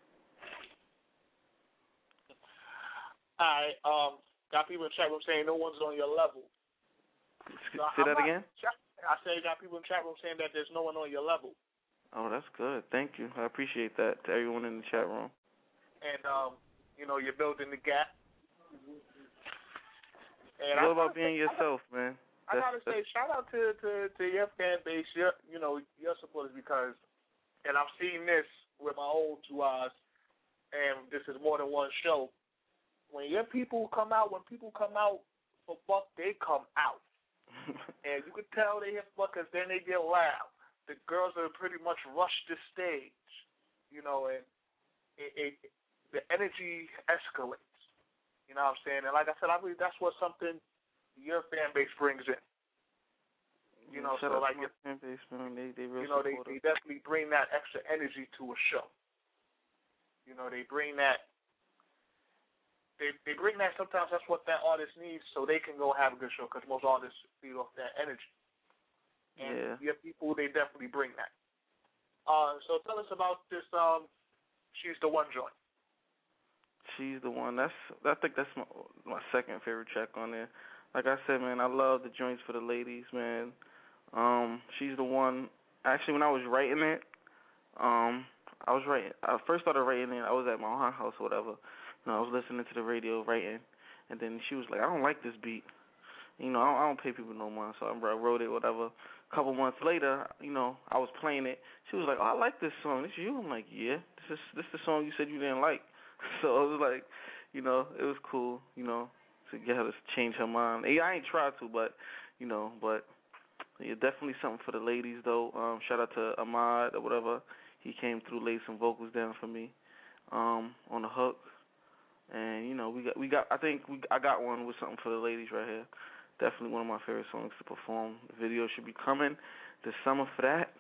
All right, um, got people in the chat room saying no one's on your level. So Say I'm that not, again? I say got people in the chat room saying that there's no one on your level. Oh, that's good. Thank you. I appreciate that to everyone in the chat room. And, um, you know, you're building the gap. And it's all about being yourself, man. I got to say, shout out to, to, to your fan base, your, you know, your supporters, because, and I've seen this with my own two eyes, and this is more than one show. When your people come out, when people come out for Buck, they come out. And you can tell they hit Buck because then they get loud. The girls are pretty much rush the stage, you know, and it, it, the energy escalates. You know what I'm saying? And like I said, I believe that's what something your fan base brings in. You know, Shout so out like to my fan base, man. They, they real you know, they, supportive. they definitely bring that extra energy to a show. You know, they bring that. They they bring that. Sometimes that's what that artist needs, so they can go have a good show. Because most artists feed off that energy. And yeah. your people, they definitely bring that. Uh, so tell us about this. Um, She's the One joint. She's the One. That's I think that's my my second favorite track on there. Like I said, man, I love the joints for the ladies, man. Um, She's the One. Actually, when I was writing it, um, I was writing. I first started writing it. I was at my own house or whatever. You know, I was listening to the radio, writing, and then she was like, "I don't like this beat. You know, I don't, I don't pay people no mind." So I wrote it, whatever. A couple months later, you know, I was playing it. She was like, "Oh, I like this song. This you?" I'm like, "Yeah, this is this the song you said you didn't like." So it was like, you know, it was cool, you know, to get her to change her mind. Yeah, I ain't tried to, but, you know, but yeah, definitely something for the ladies, though. Um, shout out to Ahmad or whatever. He came through, laid some vocals down for me um, on the hook. And, you know, we got, we got. I think we, I got one with something for the ladies right here. Definitely one of my favorite songs to perform. The video should be coming this summer for that.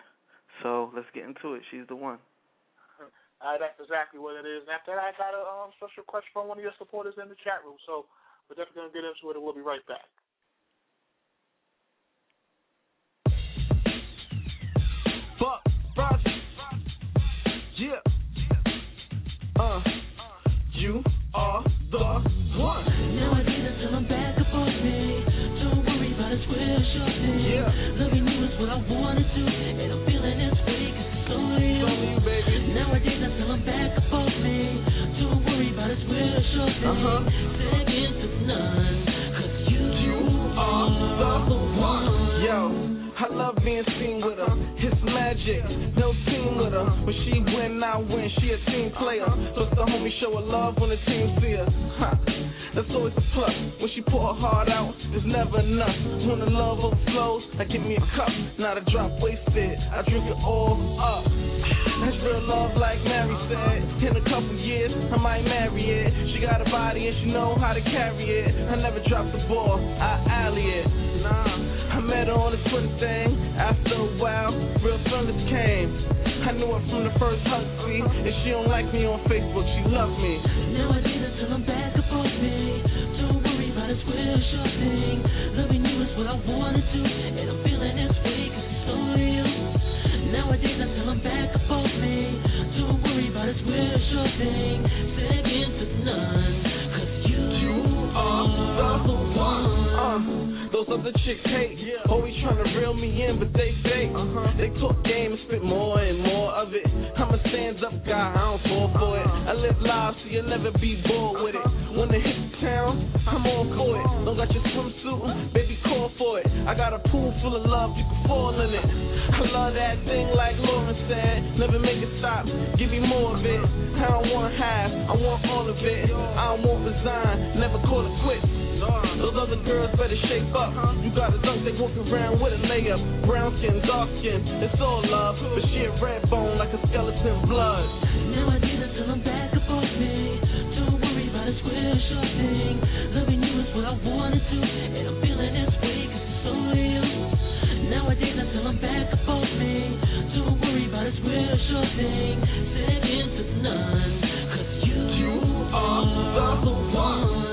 So let's get into it. She's the one. Uh, that's exactly what it is. And after that, I got a um, special question from one of your supporters in the chat room. So we're definitely going to get into it, and we'll be right back. Fuck, Roger. Yeah. Uh, you are the one. Now I did it till I'm back up on me. Don't worry about it, swear sure thing. Yeah. Loving you is what I wanted to, and I'm feeling it's fake. It's only you. Only you, baby. Now I did it till I'm back up on me. Don't worry about it, swear sure thing. Uh-huh. Second to none, 'cause you, you are the one. Yo. I love being seen with her. It's magic. No team with her. When she win, I win. She a team player. Plus the homie show her love when the team see her. Huh. That's always a plus. When she pour her heart out, it's never enough. When the love overflows, I give me a cup, not a drop wasted. I drink it all up. That's real love, like Mary said. In a couple years, I might marry it. She got a body and she know how to carry it. I never drop the ball, I alley it. Nah. I met her on the Twitter thing. After a while, real feelings came. I knew her from the first hug, see. If she don't like me on Facebook, she love me. Now I did it till I'm back up on me. Don't worry about it, swear sure thing. Loving you is what I wanted to, and I'm feeling it's fake 'cause it's only you. Now I did it till I'm back up on me. Don't worry about it, swear sure thing. Second to none, 'cause you, you are the one. Uh. Those other chicks hate, yeah. Always trying to reel me in, but they fake. Uh-huh. They talk game and spit more and more of it. I'm a stand-up guy, I don't fall for it. I live live, so you'll never be bored with it. When they hit the town, I'm all for it. Don't got your swimsuit, baby, call for it. I got a pool full of love, you can fall in it. I love that thing like Lauren said. Never make it stop, give me more of it. I don't want half, I want all of it. I don't want resign, never call it quits. Those other girls better shape up. You got a dunk, they walk around with a layup. Brown skin, dark skin, it's all love. But she a red bone like a skeleton blood. Now I did it till I'm back up on me. Don't worry about it, swear sure thing. Loving you is what I wanted to, and I'm feeling it's fake 'cause it's only you. Now I did it till I'm back up on me. Don't worry about it, swear sure thing. Second to none, 'cause you, you are the one.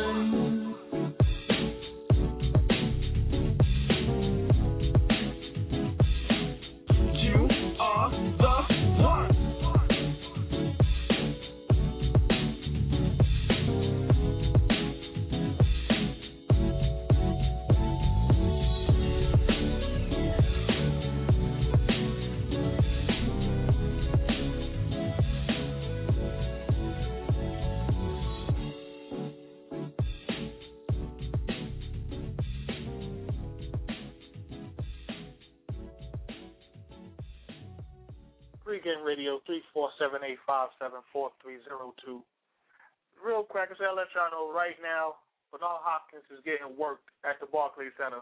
Pregame Radio, three four seven, eight five seven, four three zero two. Real quick, I'll let y'all know right now, Bernard Hopkins is getting worked at the Barclays Center.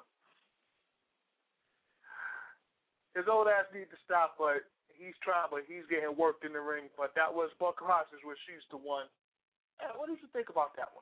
His old ass needs to stop, but he's trying, but he's getting worked in the ring. But that was Buck Rogers, where she's the one. Uh, what did you think about that one?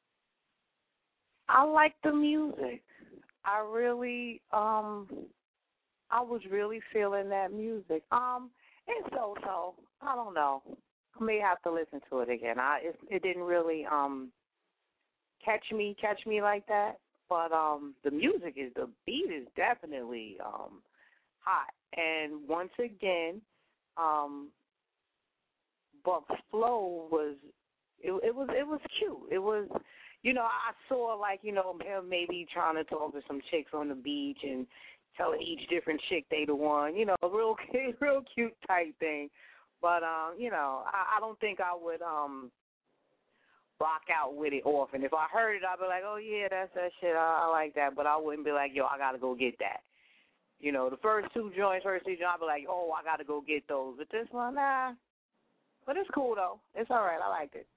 I like the music. I really, um, I was really feeling that music. Um, it's so-so. I don't know. I may have to listen to it again. I it, it didn't really um catch me, catch me like that. But um, the music is the beat is definitely um hot. And once again, um, Buck's flow was it, it was it was cute. It was. You know, I saw, like, you know, him maybe trying to talk to some chicks on the beach and telling each different chick they the one, you know, a real, real cute type thing. But, um, you know, I, I don't think I would um rock out with it often. If I heard it, I'd be like, oh, yeah, that's that shit. I, I like that. But I wouldn't be like, yo, I got to go get that. You know, the first two joints, first two joints, I'd be like, oh, I got to go get those. But this one, nah. But it's cool, though. It's all right. I liked it.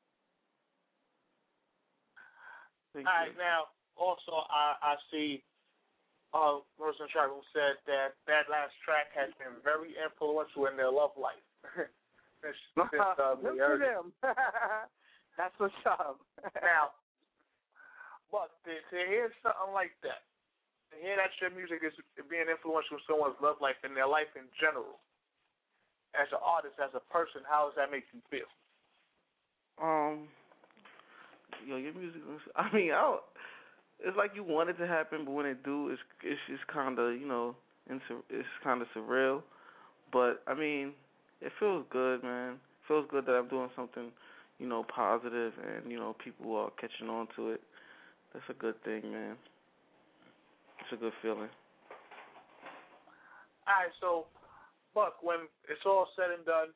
Thank All right, you. Now, also, I, I see uh, person Charbon said that that last track has been very influential in their love life. since, since, uh, Good for them. That's what's up. Now, but to, to hear something like that, to hear that your music is being influential in someone's love life and their life in general, as an artist, as a person, how does that make you feel? Um, yo, your music. I mean, I don't, it's like you want it to happen, but when it do, it's it's just kind of, you know, it's kind of surreal. But I mean, it feels good, man. It feels good that I'm doing something, you know, positive, and you know, people are catching on to it. That's a good thing, man. It's a good feeling. All right, so, Buck, when it's all said and done,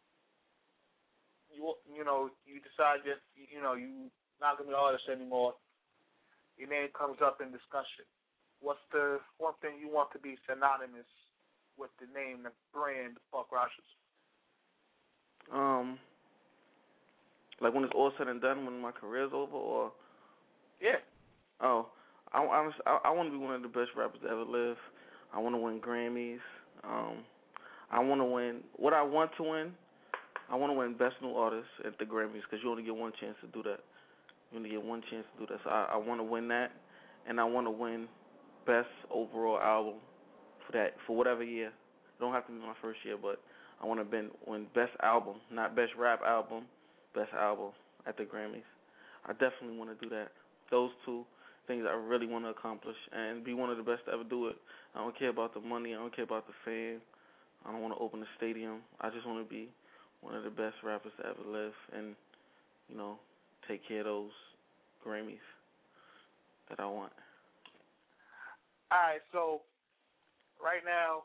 you you know, you decide that, you know, you're not going to be an artist anymore. Your name comes up in discussion. What's the one thing you want to be synonymous with the name, the brand, Buck Rogers? Um, like when it's all said and done, when my career's over, or? Yeah. Oh, I, I, I, I want to be one of the best rappers to ever live. I want to win Grammys. Um, I want to win, what I want to win, I want to win Best New Artist at the Grammys, because you only get one chance to do that. You only get one chance to do that. So I, I want to win that, and I want to win Best Overall Album for that, for whatever year. It don't have to be my first year, but I want to win Best Album, not Best Rap Album, Best Album at the Grammys. I definitely want to do that. Those two things I really want to accomplish, and be one of the best to ever do it. I don't care about the money. I don't care about the fame. I don't want to open a stadium. I just want to be one of the best rappers to ever live, and, you know, take care of those Grammys that I want. All right, so right now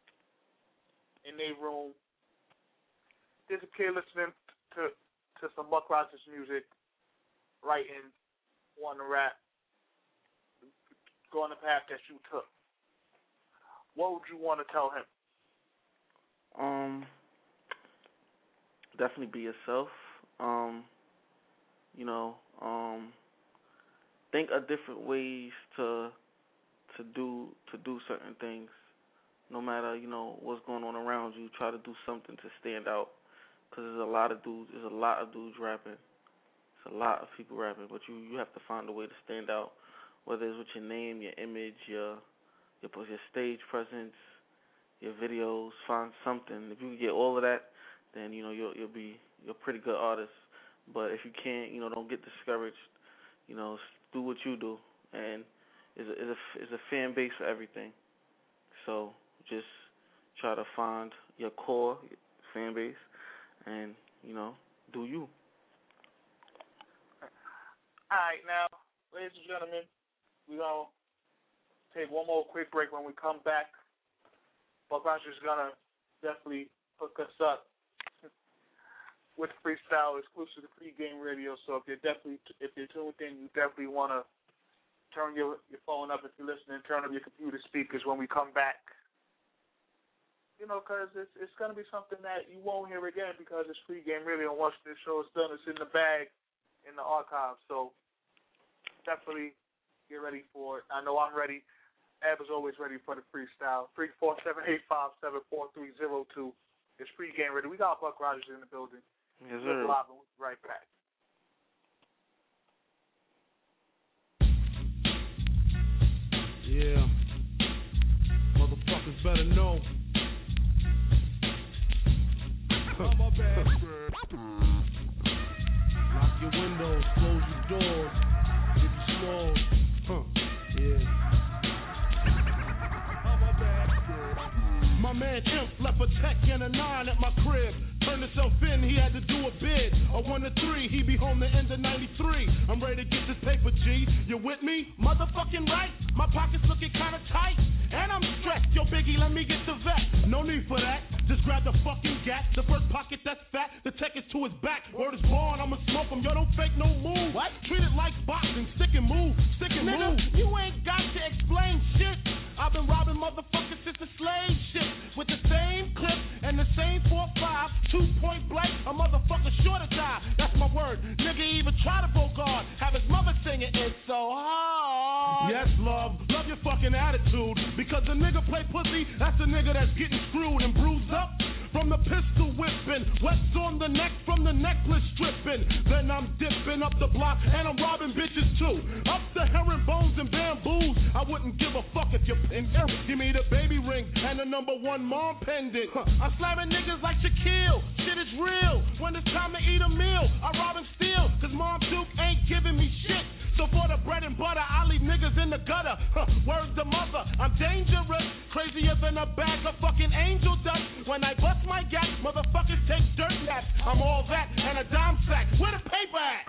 in their room, there's a kid listening to to some Buck Rogers music, writing, wanting to rap, going the path that you took. What would you want to tell him? Um, definitely be yourself. Um, you know, um, think of different ways to to do to do certain things. No matter, you know, what's going on around you, try to do something to stand out. Because there's a lot of dudes, there's a lot of dudes rapping. There's a lot of people rapping, but you, you have to find a way to stand out. Whether it's with your name, your image, your your your stage presence, your videos, find something. If you can get all of that, then you know you'll you'll be you're a pretty good artist. But if you can't, you know, don't get discouraged. You know, do what you do, and it's a it's a, it's a fan base for everything. So just try to find your core fan base, and you know, do you. All right, now, ladies and gentlemen, we're going to take one more quick break. When we come back, Buck Rogers is going to definitely hook us up with freestyle exclusive to Pre-Game Radio. So if you're definitely, if you're tuned in, you definitely want to turn your, your phone up if you're listening, turn up your computer speakers when we come back. You know, because it's, it's going to be something that you won't hear again because it's Pre-Game Radio. And once this show is done, it's in the bag, in the archive. So definitely get ready for it. I know I'm ready. Ab is always ready for the freestyle. three four seven, eight five seven, four three zero two. It's Pre-Game Radio. We got Buck Rogers in the building. Yes, sir. Live, and we'll be right back. Yeah. Motherfuckers better know. Lock your windows, close your doors. If you small, huh? Yeah. My man Imp left a tech and a nine at my crib. Turned himself in, he had to do a bid. A one to three, he be home the end of ninety-three. I'm ready to get this paper, G. You with me? Motherfucking right. My pockets looking kinda tight. And I'm stressed. Yo, Biggie, let me get the vet. No need for that. Just grab the fucking gat. The first pocket that's fat. The tech is to his back. Word is born, I'ma smoke him. Yo, don't fake no move. What? Treat it like boxing. Stick and move. Stick and Nigga, move. You ain't got to explain shit. I've been robbing motherfuckers since the slave shit. With the same clip and the same four five. Two point blank. A motherfucker sure to die. That's my word. Nigga even try to go guard. Have his mother singing It's So Hard. Yes, love. Love your fucking attitude. Because the nigga play pussy, that's the nigga that's getting screwed and bruised up from the pistol whipping. Wets on the neck from the necklace stripping. Then I'm dipping up the block and I'm robbing bitches too. Up the herringbones and bamboos. I wouldn't give a fuck if you're pinned. Give me the baby ring and the number one mom pendant. Huh. I'm slamming niggas like Shaquille. Shit is real. When it's time to eat a meal, I rob and steal. Cause Mom Duke ain't giving me shit. So for the bread and butter, I leave niggas in the gutter. Huh. Where's the mother? I'm dangerous. Crazier than a bag of fucking angel dust. When I bust my gap, motherfuckers take dirt naps. I'm all that and a dime sack. Where the paper at?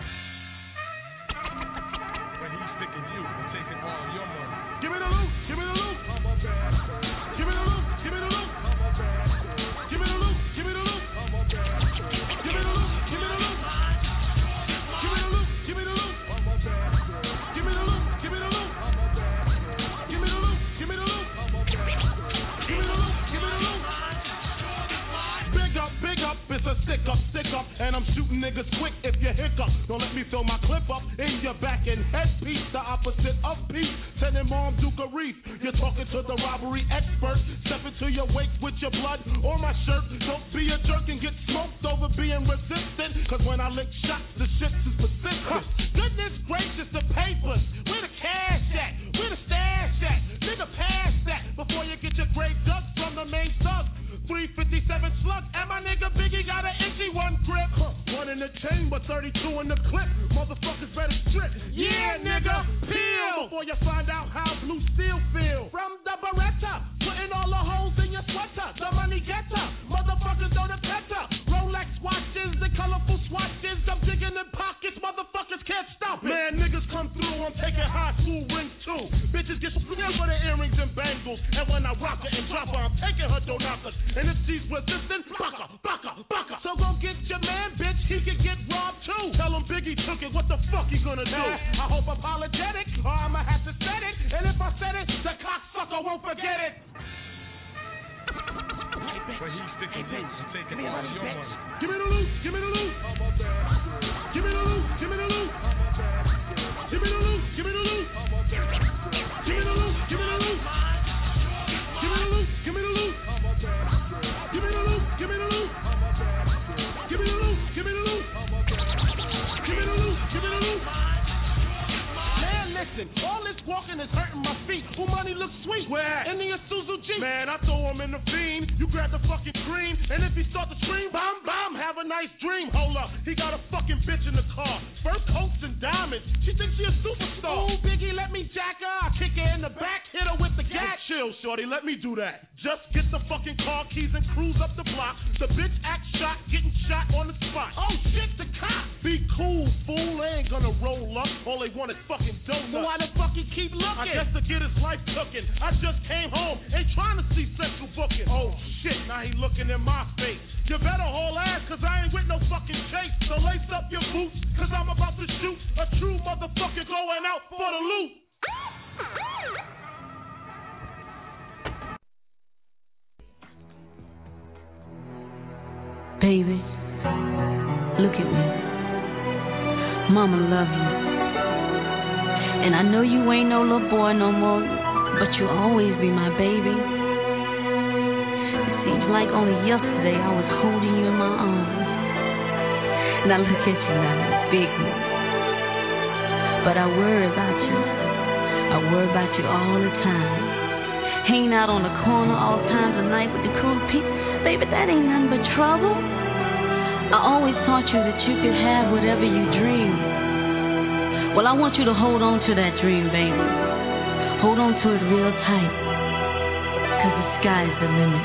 When he's sticking you and taking all your money. Give me the loot. Give me the loot. Give me the loot. Give me the loot. Give me the loot. Give me the loot. Give me the loot. Give me the loot. Give me the loot. Give me the loot. Give me the loot. Give me the loot. Give me the loot. Give me the loot. Give me the loot. Give me the loot. Big up, big up, it's a stick up, stick up, and I'm shooting niggas quick if you hiccup. Don't let me throw my clip up in your back and headpiece, the opposite of peace. Sending Mom Duke a reef. You're talking to the robbery expert. Step into your wake with your blood or my shirt. Don't be a jerk and get smoked over being resistant. Cause when I lick shots, the shit is persistent. Huh. Goodness gracious, the papers. Where the cash at? Where the stash at? Nigga, pass that before you get your grave dug from the main thug. three fifty-seven slug, and my nigga Biggie got an itchy one grip. Huh. One in the chamber, thirty-two in the clip. Motherfuckers better strip. Yeah, nigga, peel before you find out how blue steel feel. From the Beretta, putting all the holes in your sweater. The money getter, motherfuckers know the better. Rolex watches, the colorful swatches. I'm digging in pockets, motherfuckers can't stop it. Man, niggas come through, I'm taking high school rings too. Bitches get scared for the earrings and bangles. And when I rock it and drop her, I'm taking her donuts. And if she's resistant, baka, baka, baka. So go get your man, bitch, he can get robbed too. Tell him Biggie took it, what the fuck he gonna do? I hope apologetic, or I'ma have to set it. And if I said it, the cocksucker won't forget it. But he's sticking you and taking all your money. Give me the loot, give me the loot. Give me the loot, give me the loot. Give me the loot, give me the loot. Give me the loot, give me the loot. Give me the loot, give me the loot. Give me the loot, give me the loot. Give me the loot, give me the loot. Give me the loot, give me the loot. Man, listen, all this walking is hurting my feet. Who money looks sweet? Where? In the Isuzu Jeep. Man, I throw him in the fiend. You grab the fucking cream, and if he start to scream, bam, bam, have a nice dream. Hold up, he got a fucking bitch in the car. First coats and diamonds. She thinks she a superstar. Ooh, Biggie, let me jack her. I kick her in the back, hit her with the gat. Hey, chill, shorty, let me do that. Just get the fucking car keys and cruise up the block. The bitch act shot, getting shot on the spot. Oh shit, the cop. Be cool, fool. They ain't gonna roll up. All they want is fucking donuts. So why the fuck he keep looking? I guess to get his life cooking. I just came home, ain't trying to see central booking. Oh shit, now he looking in my face. You better haul ass, cause I ain't with no fucking chase. So lace up your boots, cause I'm about to shoot a true motherfucker going out for the loot. Baby, look at me. Mama love you. And I know you ain't no little boy no more, but you'll always be my baby. It seems like only yesterday I was holding you in my arms. Now look at you now, you big me. But I worry about you. I worry about you all the time. Hanging out on the corner all times of night with the cool people. Baby, that ain't nothing but trouble. I always taught you that you could have whatever you dream. Well, I want you to hold on to that dream, baby. Hold on to it real tight, because the sky's the limit.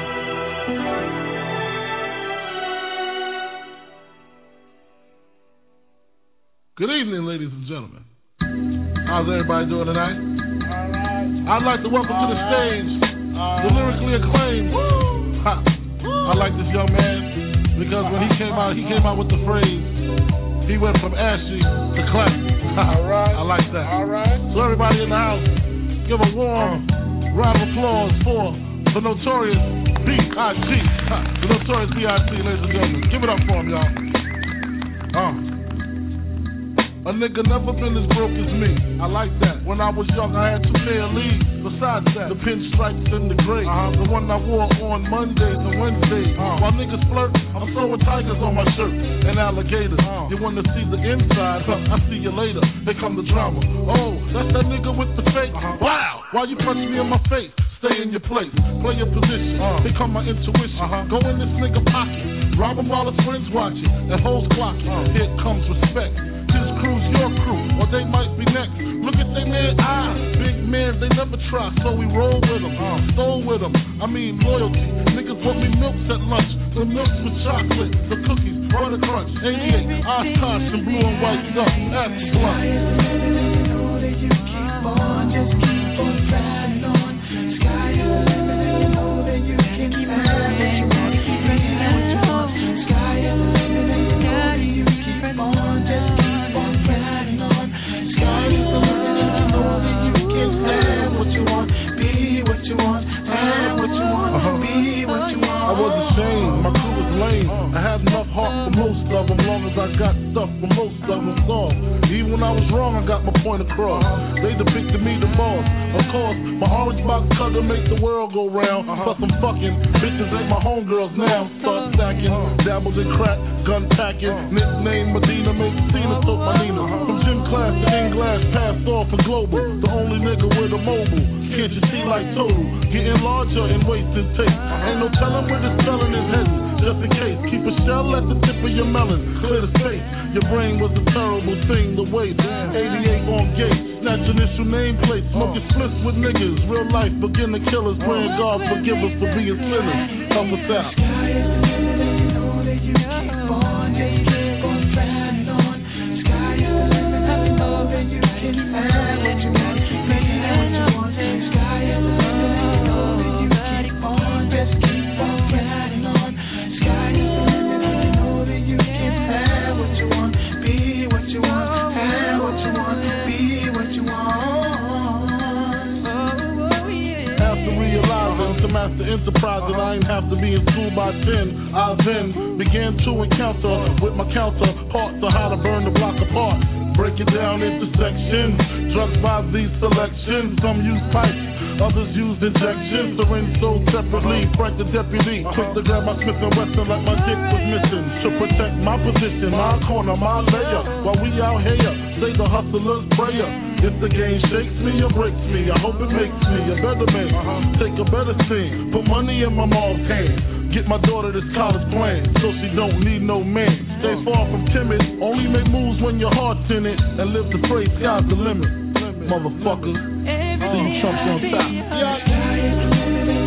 Good evening, ladies and gentlemen. How's everybody doing tonight? All right. I'd like to welcome All to the stage right. the lyrically acclaimed. Ha. I like this young man because when he came out, he came out with the phrase, he went from ashy to classic. All right. I like that. All right. So everybody in the house, give a warm round of applause for the notorious B I G The notorious B I G ladies and gentlemen. Give it up for him, y'all. Uh. A nigga never been as broke as me. I like that. When I was young, I had two pair of leads. Besides that, the pinstripes and the gray. Uh-huh. The one I wore on Mondays and Wednesdays. Uh-huh. While niggas flirt, I'm throwing tigers on my shirt and alligators. Uh-huh. You wanna see the inside? Huh, I see you later. Here come the drama. Oh, that's that nigga with the fake. Uh-huh. Wow. Why you punch me in my face? Stay in your place, play your position. Uh. Here come my intuition. Uh-huh. Go in this nigga pocket, rob him while his friends watching, and hoes clocking. Uh. Here comes respect. His crew's your crew, or they might be next. Look at they man eyes, big men they never try, so we roll with them, uh. stole with them. I mean loyalty. Niggas want me milks at lunch, the milks with chocolate, the cookies, butter crunch, eighty-eight, Oshkosh and blue and white stuff. That's the blunt. Know that you keep on, just keep on riding on. I had enough heart for most of them, long as I got stuff for most of them soft. Even when I was wrong, I got my point across. They depicted me the boss. Of course, my orange box cutter make the world go round. Plus I'm fucking bitches ain't my homegirls now. Start stacking, dabbled in crack, gun packing. Nickname Medina, made Cena took my Nina. From gym class to in glass, passed off for global. The only nigga with a mobile. Can't you see like total? Getting larger and wasting tape. Ain't no telling where this telling is heading. Just in case, keep a shell at the tip of your melon. Clear the space. Your brain was a terrible thing to waste. eighty-eight on gate, snatch initial nameplate. Smoking splits with niggas. Real life beginner killers. Praying God forgive us for being sinners. Help us out. Master enterprise and I ain't have to be in school by ten. I then began to encounter with my counterparts on how to burn the block apart. Break it down into sections. Drugs by these selections. Some use pipes, others use injections. Syringe sold separately. Frank the deputy, quick to grab my Smith and Wesson like my dick was missing. To protect my position, my corner, my layer. While we out here, say the hustler's prayer. If the game shakes me or breaks me, I hope it makes me a better man. Uh-huh. Take a better scene, put money in my mom's hand. Get my daughter this college plan, so she don't need no man. Stay far from timid, only make moves when your heart's in it. And live the phrase, sky's the limit. Motherfucker, see you chumps on top. Yeah.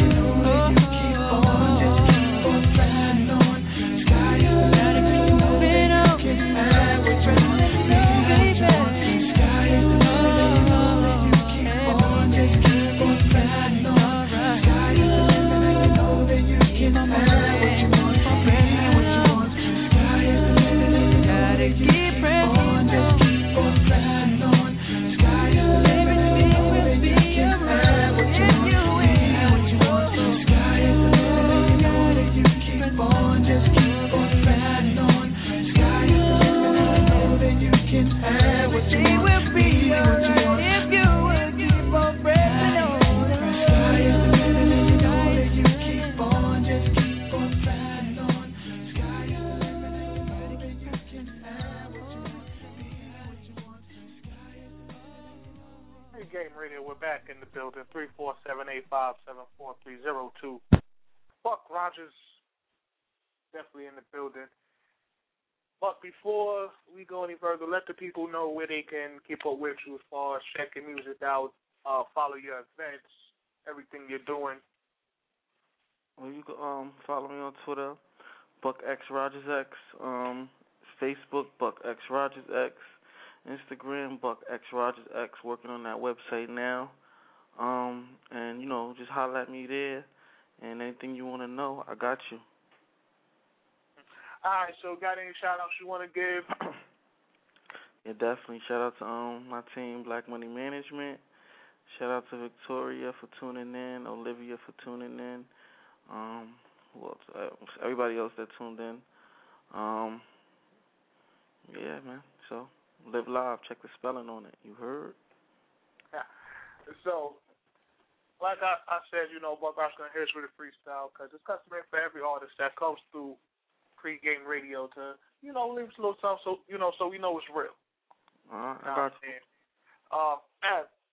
three four seven, eight five seven, four three zero two. Buck Rogers, definitely in the building. But before we go any further, let the people know where they can keep up with you as far as checking music out, uh, follow your events, everything you're doing. Well, you can um, follow me on Twitter, Buck X Rogers X, um, Facebook, Buck X Rogers X, Instagram, Buck X Rogers X, working on that website now. Um, and, you know, just holler at me there, and anything you want to know, I got you. All right, so got any shout-outs you want to give? Yeah, definitely. Shout out to um my team, Black Money Management. Shout out to Victoria for tuning in, Olivia for tuning in. Um, who else? Uh, everybody else that tuned in. Um, yeah, man. So, Live Live. Check the spelling on it. You heard? Yeah. So, like I, I said, you know, Buck Rogers going to hear us with a freestyle because it's customary for every artist that comes through pregame radio to, you know, leave us a little something so, you know, so we know it's real. All right, I got you. Uh, and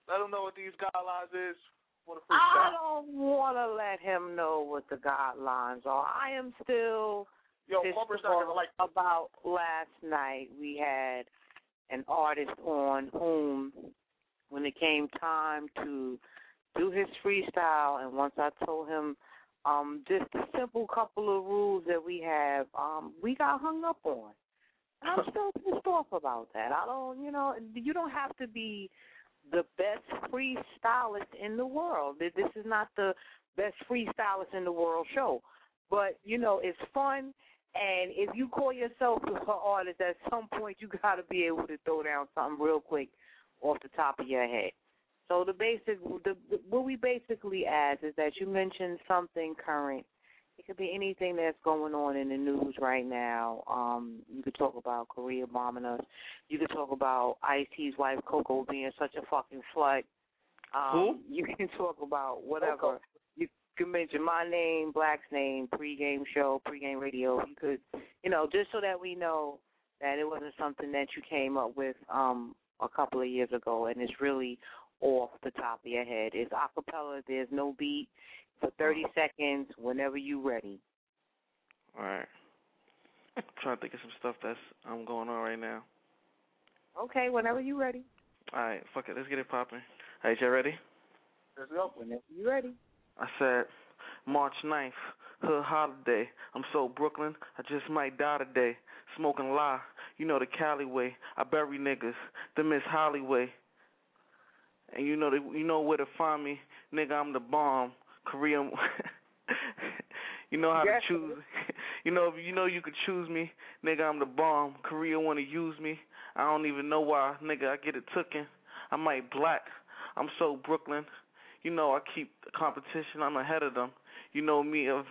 let him know what these guidelines is for the I freestyle. don't want to let him know what the guidelines are. I am still Yo, pissed Bumper's not gonna like about last night. We had an artist on whom, when it came time to do his freestyle, and once I told him um, just a simple couple of rules that we have, um, we got hung up on. And I'm still pissed off about that. I don't, you know, you don't have to be the best freestylist in the world. This is not the best freestylist in the world show. But, you know, it's fun, and if you call yourself an artist, at some point you got to be able to throw down something real quick off the top of your head. So the basic, the, the, what we basically ask is that you mention something current. It could be anything that's going on in the news right now. Um, you could talk about Korea bombing us. You could talk about Ice-T's wife, Coco, being such a fucking slut. Um, Who? You can talk about whatever. Coco. You can mention my name, Black's name, pregame show, pregame radio. You could, you know, just so that we know that it wasn't something that you came up with um, a couple of years ago, and it's really off the top of your head. It's a cappella. There's no beat. For thirty seconds, whenever you ready. All right. I'm trying to think of some stuff that's um, going on right now. Okay, whenever you ready. All right, fuck it. Let's get it popping. All right, y'all ready? Let's go. Whenever you ready. I said, March ninth, hood holiday. I'm so Brooklyn, I just might die today. Smoking lie, you know the Cali way. I bury niggas, the Miss Holly way. And you know the, you know where to find me, nigga. I'm the bomb. Korean. You know how yes. to choose. You know, you know you could choose me, nigga. I'm the bomb. Korea want to use me. I don't even know why, nigga. I get it tooken. I might black. I'm so Brooklyn. You know I keep the competition. I'm ahead of them. You know me of.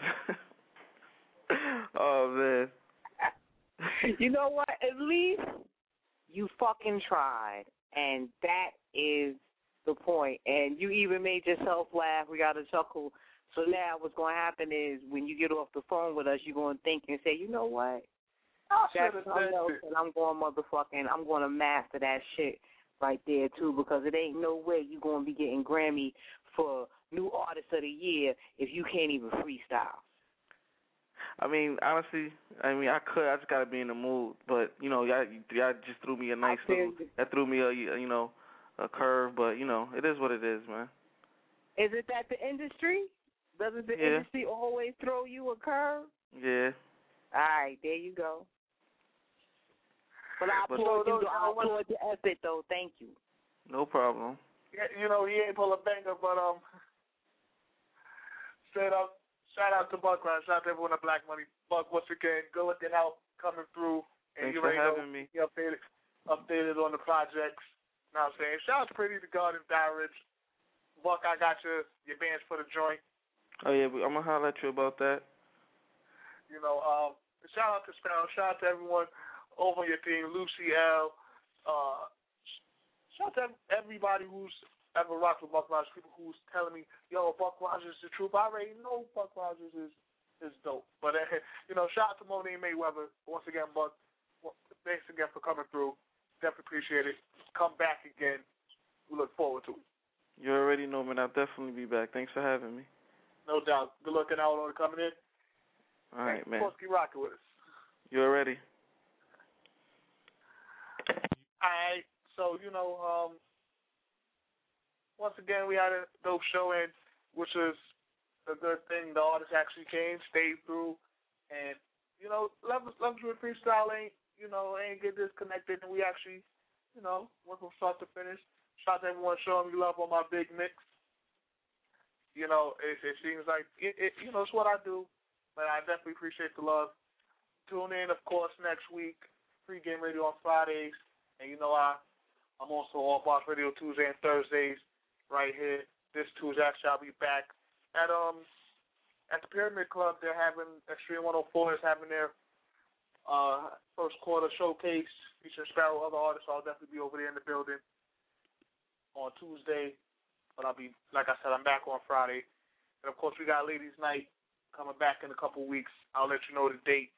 Oh man. You know what? At least you fucking tried, and that is the point. And you even made yourself laugh. We got a chuckle. So now what's going to happen is when you get off the phone with us, you're going to think and say, you know what? That's something else, and I'm going motherfucking, I'm going to master that shit right there, too, because it ain't no way you're going to be getting Grammy for New Artist of the Year if you can't even freestyle. I mean, honestly, I mean, I could. I just got to be in the mood. But, you know, y'all, y'all just threw me a nice little, that threw me a, you know, a curve, but, you know, it is what it is, man. Is it that the industry? Doesn't the yeah. industry always throw you a curve? Yeah. All right, there you go. But I But applaud so, you. I applaud the effort, though. Thank you. No problem. Yeah, you know, he ain't pull a banger, but, um, straight up, shout out to Buck Ryan. Shout out to everyone at Black Money. Buck, once again, good looking out, coming through. And Thanks you for ready having know, me. He updated, updated on the projects. You know what I'm saying? Shout out to Pretty the Garden, Barrage. Buck, I got your, your bands for the joint. Oh, yeah, I'm going to holler at you about that. You know, um, shout out to Sparrow. Shout out to everyone over on your team, Lucy L. Uh, shout out to everybody who's ever rocked with Buck Rogers, people who's telling me, yo, Buck Rogers is the truth. I already know Buck Rogers is, is dope. But, uh, you know, shout out to Monet Mayweather. Once again, Buck, thanks again for coming through. Definitely appreciate it. Come back again. We look forward to it. You already know, man. I'll definitely be back. Thanks for having me. No doubt. Good looking out on coming in. All right, man. Of course, keep rocking with us. You already? All right. So, you know, um, once again, we had a dope show, in, which was a good thing. The artist actually came, stayed through, and, you know, levels, levels with freestyle ain't, you know, ain't get disconnected, and we actually, you know, went from start to finish. Shout out to everyone showing me love on my big mix. You know, it, it seems like, it, it, you know, it's what I do, but I definitely appreciate the love. Tune in, of course, next week, Pre-Game Radio on Fridays, and you know I, I'm also on Boss Radio Tuesday and Thursdays right here. This Tuesday, actually, I'll be back at um at the Pyramid Club. They're having, Extreme one oh four is having their uh, first quarter showcase featuring Sparrow, other artists, so I'll definitely be over there in the building on Tuesday. But I'll be, like I said, I'm back on Friday. And, of course, we got Ladies' Night coming back in a couple weeks. I'll let you know the date.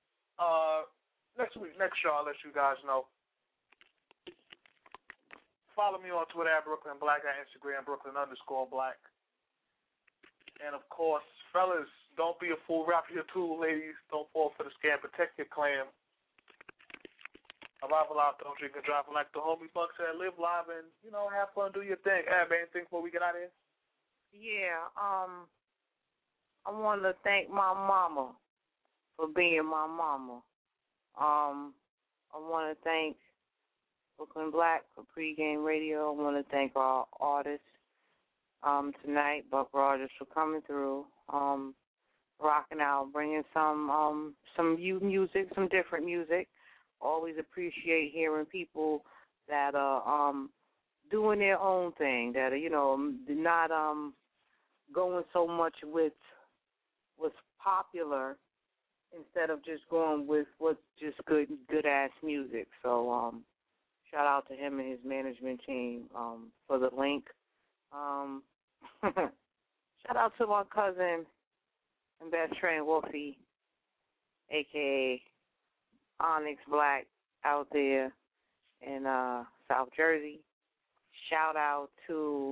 Uh, next week, next show, I'll let you guys know. follow me on Twitter at Brooklyn Black, at Instagram Brooklyn underscore Black. And of course, fellas, don't be a fool. Rap your tool, ladies. Don't fall for the scam. Protect your clam. Arrival out, don't drink and drive. Like the homie Buck said, live live and, you know, have fun, do your thing. Hey, man, anything before we get out of here? Yeah, um, I want to thank my mama for being my mama. Um, I want to thank Brooklyn Black for pregame radio. I want to thank our artists um, tonight, Buck Rogers, for coming through, um, rocking out, bringing some um, some new music, some different music. Always appreciate hearing people that are um, doing their own thing, that are, you know, not um, going so much with what's popular instead of just going with what's just good, good ass music. So, um, shout out to him and his management team um, for the link. Um, shout out to my cousin and best friend Wolfie, a k a. Onyx Black, out there in uh, South Jersey. Shout out to,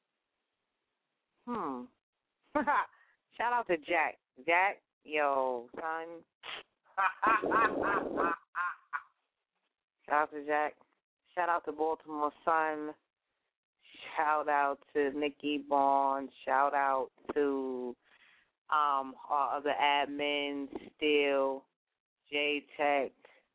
hmm, shout out to Jack. Jack, yo, son. Shout out to Jack. Shout out to Baltimore Sun. Shout out to Nikki Bond. Shout out to um, our other admins, Still, J-Tech,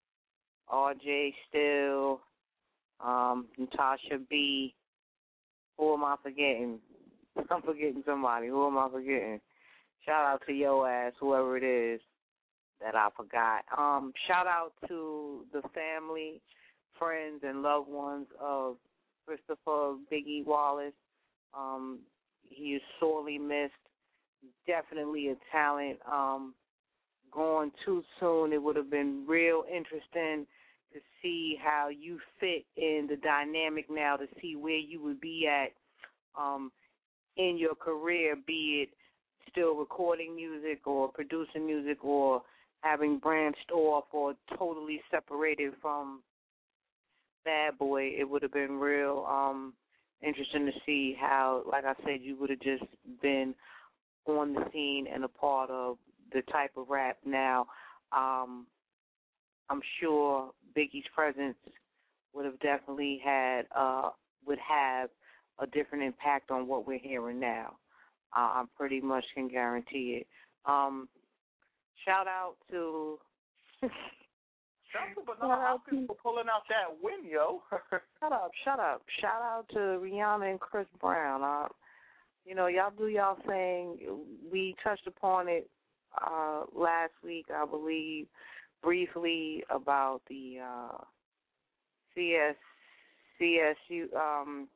R J Still, um, Natasha B. Who am I forgetting? I'm forgetting somebody. Who am I forgetting? Shout out to yo ass, whoever it is that I forgot. Um, shout out to the family, friends, and loved ones of Christopher Biggie Wallace. Um, he is sorely missed. Definitely a talent. Um, going too soon, it would have been real interesting to see how you fit in the dynamic now, to see where you would be at um, in your career, be it still recording music or producing music or having branched off or totally separated from Bad Boy. It would have been real um, interesting to see how, like I said, you would have just been on the scene and a part of the type of rap now. Um, I'm sure Biggie's presence would have definitely had, uh, would have a different impact on what we're hearing now. Uh, I pretty much can guarantee it. Um, shout out to... Shout out to Banana Hopkins for pulling out that win, yo. Shut up, shut up. Shout out to Rihanna and Chris Brown. Uh, you know, y'all do y'all thing. We touched upon it uh, last week, I believe, briefly about the uh, C S C S U um,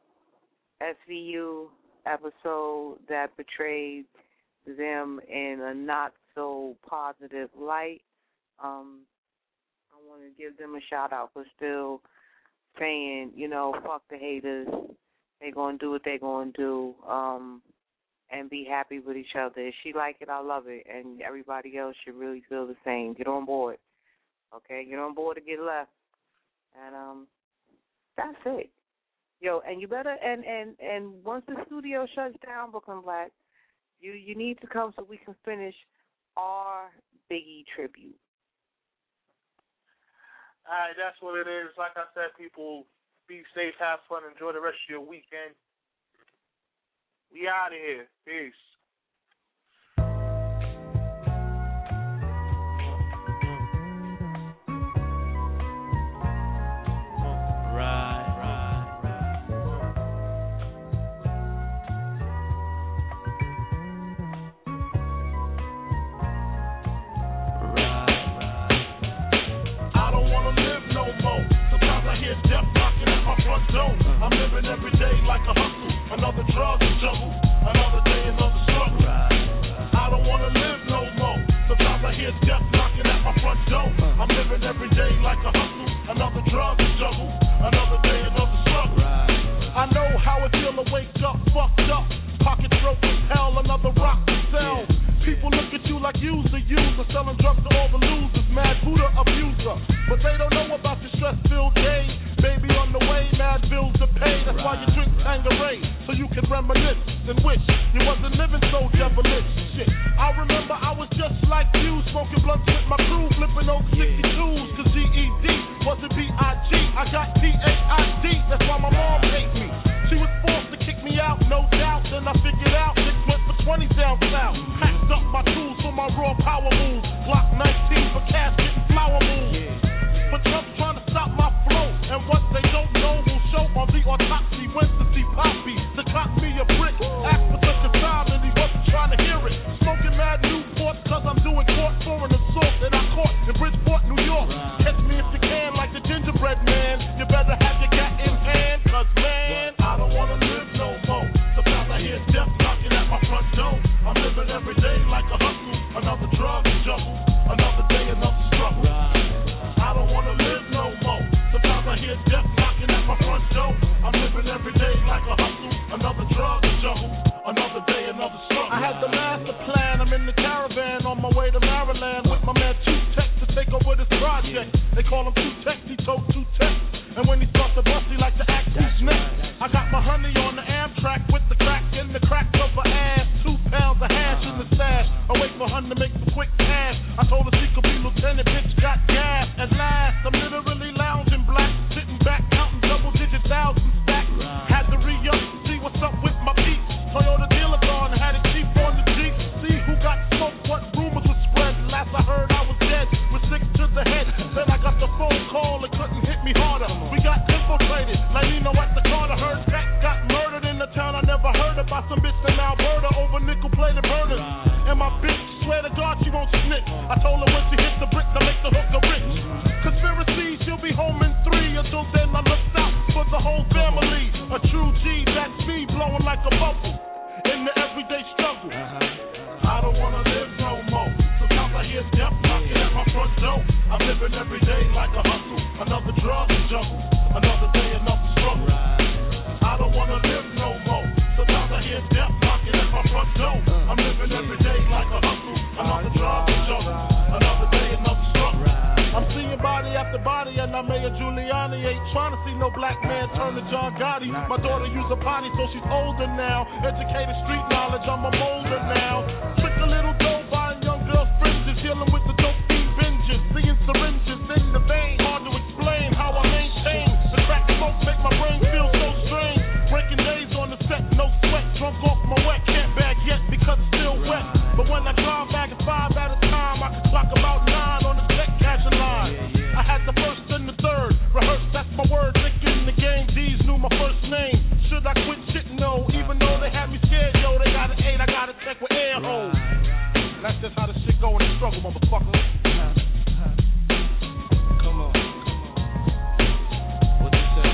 S V U episode that portrayed them in a not so positive light. Um, I want to give them a shout out for still saying, you know, fuck the haters. They're going to do what they're going to do um, and be happy with each other. If she like it, I love it. And everybody else should really feel the same. Get on board. Okay? Get on board or get left. And um, that's it. Yo, and you better, and, and, and once the studio shuts down, Brooklyn Black, you, you need to come so we can finish our Biggie tribute. All right, that's what it is. Like I said, people, be safe, have fun, enjoy the rest of your weekend. We out of here. Peace. I'm living every day like a hustle, another drug juggle, another day, another struggle. I don't want to live no more. Sometimes I hear death knocking at my front door. I'm living every day like a hustle, another drug juggle, another day, another struggle. I know how it feel to wake up fucked up, pockets broke as hell, another rock to sell. People look at you like you's the user, selling drugs to all the losers, mad Buddha abuser. But they don't know about your stress-filled day. Baby on the way, mad bills to can reminisce and wish you wasn't living so devilish. Shit, I remember I was just like you, smoking blunts with my crew, flipping over sixty-twos, cause G E D wasn't B I G. I got P A I D, that's why my mom hates me. She was forced to kick me out, no doubt. Then I figured out six went for twenty down south. Packed up my tools for my raw power moves. Glock nineteen for casket and flower moves. But Trump's trying to stop my flow. And what they don't know will show on the autopsy. Went to see Poppy to cop me a brick. Asked for such a time and he wasn't trying to hear it. Smoking mad Newports cause I'm doing court for an assault that I caught in Bridgeport, New York. Catch me if you can like the gingerbread man. You better have your gat in hand, cause man, I don't wanna live no more. Sometimes I hear death knocking at my front door. I'm living every day like a hustle. Another drug juggle. Another day, another struggle. I don't wanna live no more. Sometimes I hear death knocking at my front door. I'm living every day like a hustle. Another drug juggle. Another day, another struggle. I had the master plan. I'm in the caravan on my way to Maryland with my man Two Tech to take over this project. They call him Two Tech. He told Two Tech. And when he starts to bust, he like to act who's next. I got my honey on the Amtrak with the crack in the crack of her ass. Two pounds of hash in the stash. I wait for her to make some quick cash. I told her she could be lieutenant, bitch got gas. At last, I'm literally lounging black, sitting back, counting double digit thousands stacks. Had to re-up, see what's up with my peeps. Toyota dealer gone, had it cheap on the Jeep. See who got smoked, what rumors were spread. Last I heard I was dead, with six to the head. Then I got the phone call, it couldn't hit me harder. We got infiltrated, like you know at the Carter. Heard Jack got murdered in the town I never heard of by some bitch in Alberta over nickel-plated burners. And my bitch, swear to God she won't snitch. I told her when she hits the brick to make the hooker rich. Conspiracy, she'll be home in three. Until then I looked out for the whole family. A true G, that's me, blowing like a bubble in the everyday struggle. I don't wanna live no more. Sometimes I hear death knocking at my front door. I'm living every day like a hustle. Another drug juggle. Another day, another struggle. I don't wanna live no more. Sometimes I hear death knocking at my front door. I'm living every day like a hustle. Another drug juggle. Another day, another struggle. I'm seeing body after body, and I Mayor Giuliani ain't trying to see no black man turn to John Gotti. My daughter use a potty, so she's older now. Educated street knowledge, I'm a molder now. Trick a little dough, buying young girls fringes, dealing with the dope fiend binges, seeing syringes in the vein. Hard to explain how I maintain the crack smoke, make my brain feel so strange. Breaking days on the set, no sweat, drunk off my wet, can't bag yet because it's still wet. But when I drive back at five at a time, I can clock about nine on the deck catching line. I had the first and the third, rehearsed, that's my word. Nick in the game, D's knew my first name. Should I quit shit? No, even though they had me scared, yo, they got an eight, I got a check with air holes. That's just how the shit go in the struggle, motherfucker. Come on, come on. What you say?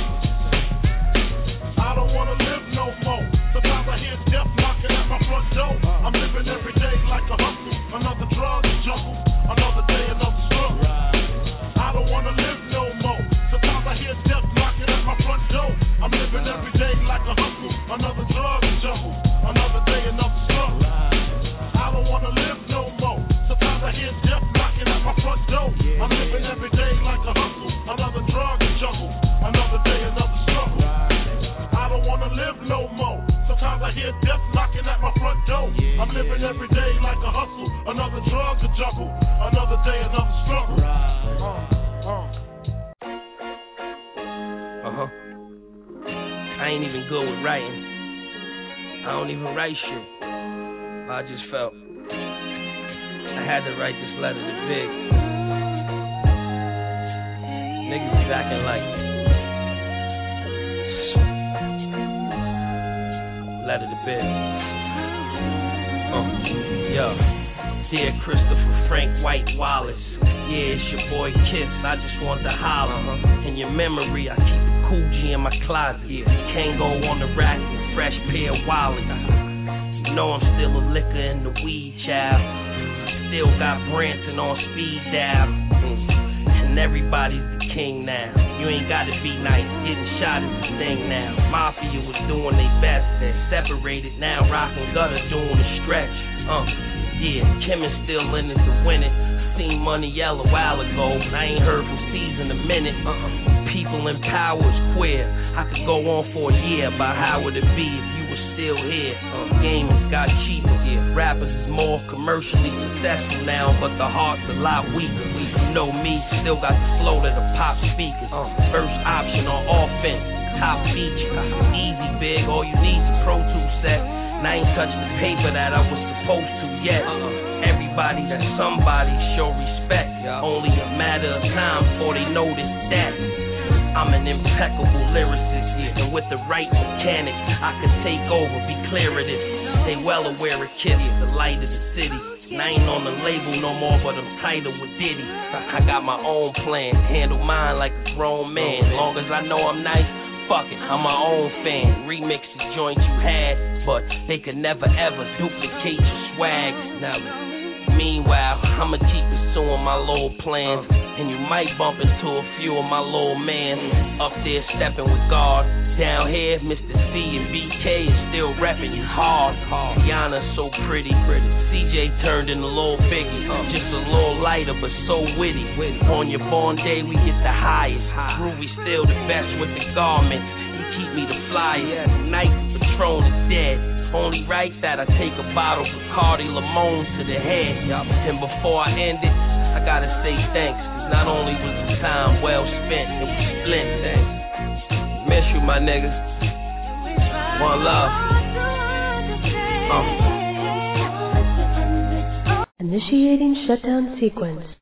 I don't wanna live no more. Sometimes I hear death knocking at my front door. I'm living every day like a hustle. Another drug juggle. Another day, another struggle. I don't wanna live no more. Sometimes I hear death knocking at my front door. I'm living every day like a hustle. Another drug juggle. Another day, another struggle. I don't wanna live no more. Sometimes I hear death knocking at my front door. I'm living every day like a hustle. Another drug juggle. Another day, another struggle. I don't wanna live no more. Sometimes I hear death knocking at my front door. I'm living every day like a hustle. Another drug to juggle. Another day, another struggle. Uh, uh. Uh-huh. I ain't even good with writing. I don't even write shit. I just felt I had to write this letter to Big. Niggas be acting like letter to Big. Uh, yo, dear Christopher Frank White Wallace. Yeah, it's your boy Kiss. I just wanted to holler. Uh-huh. In your memory, I keep a Cool G in my closet. Yeah. Can't go on the rack with fresh pair of wallets. You know I'm still a liquor in the weed, child. Still got Branson on speed dial. Mm. And everybody's the king now. You ain't gotta be nice, getting shot is the thing now. Mafia was doing their best, then separated. Now Rock and Gutter doing the stretch. Uh, yeah, Kim is still in it to win it. Seen Money Yell a while ago, but I ain't heard from C's in a minute. Uh-uh. People in power is queer. I could go on for a year about how would it be if you was still here. Uh, game has got cheaper. Yeah. Rappers is more commercially successful now, but the heart's a lot weaker. You know me, still got the flow to the pop speakers. Uh, first option on offense, top feature. Easy, big, all you need is a Pro Tools set. And I ain't touched the paper that I was supposed to yet. Uh-uh. Everybody that's somebody show respect. Yeah. Only a matter of time before they notice that I'm an impeccable lyricist, yeah. And with the right mechanics, I could take over, be clear of this. They well aware of Kitty is the light of the city. And I ain't on the label no more, but I'm tighter with Diddy. I got my own plan, handle mine like a grown man. As long as I know I'm nice, fuck it, I'm my own fan. Remix the joints you had, but they could never ever duplicate your swag. Never. Meanwhile, I'ma keep pursuing my little plans, and you might bump into a few of my little mans up there stepping with God. Down here, Mister C and B K is still repping you hard. Rihanna's so pretty, pretty. C J turned into Lil Biggie, just a little lighter but so witty. On your born day, we get the highest. Groovy still the best with the garments. He keep me the flyest. Night Patron is dead. Only right that I take a bottle of Bacardi Limon to the head. And before I end it, I gotta say thanks. Cause not only was the time well spent, it was split. Thanks. Miss you, my nigga. One love. Uh. Initiating shutdown sequence.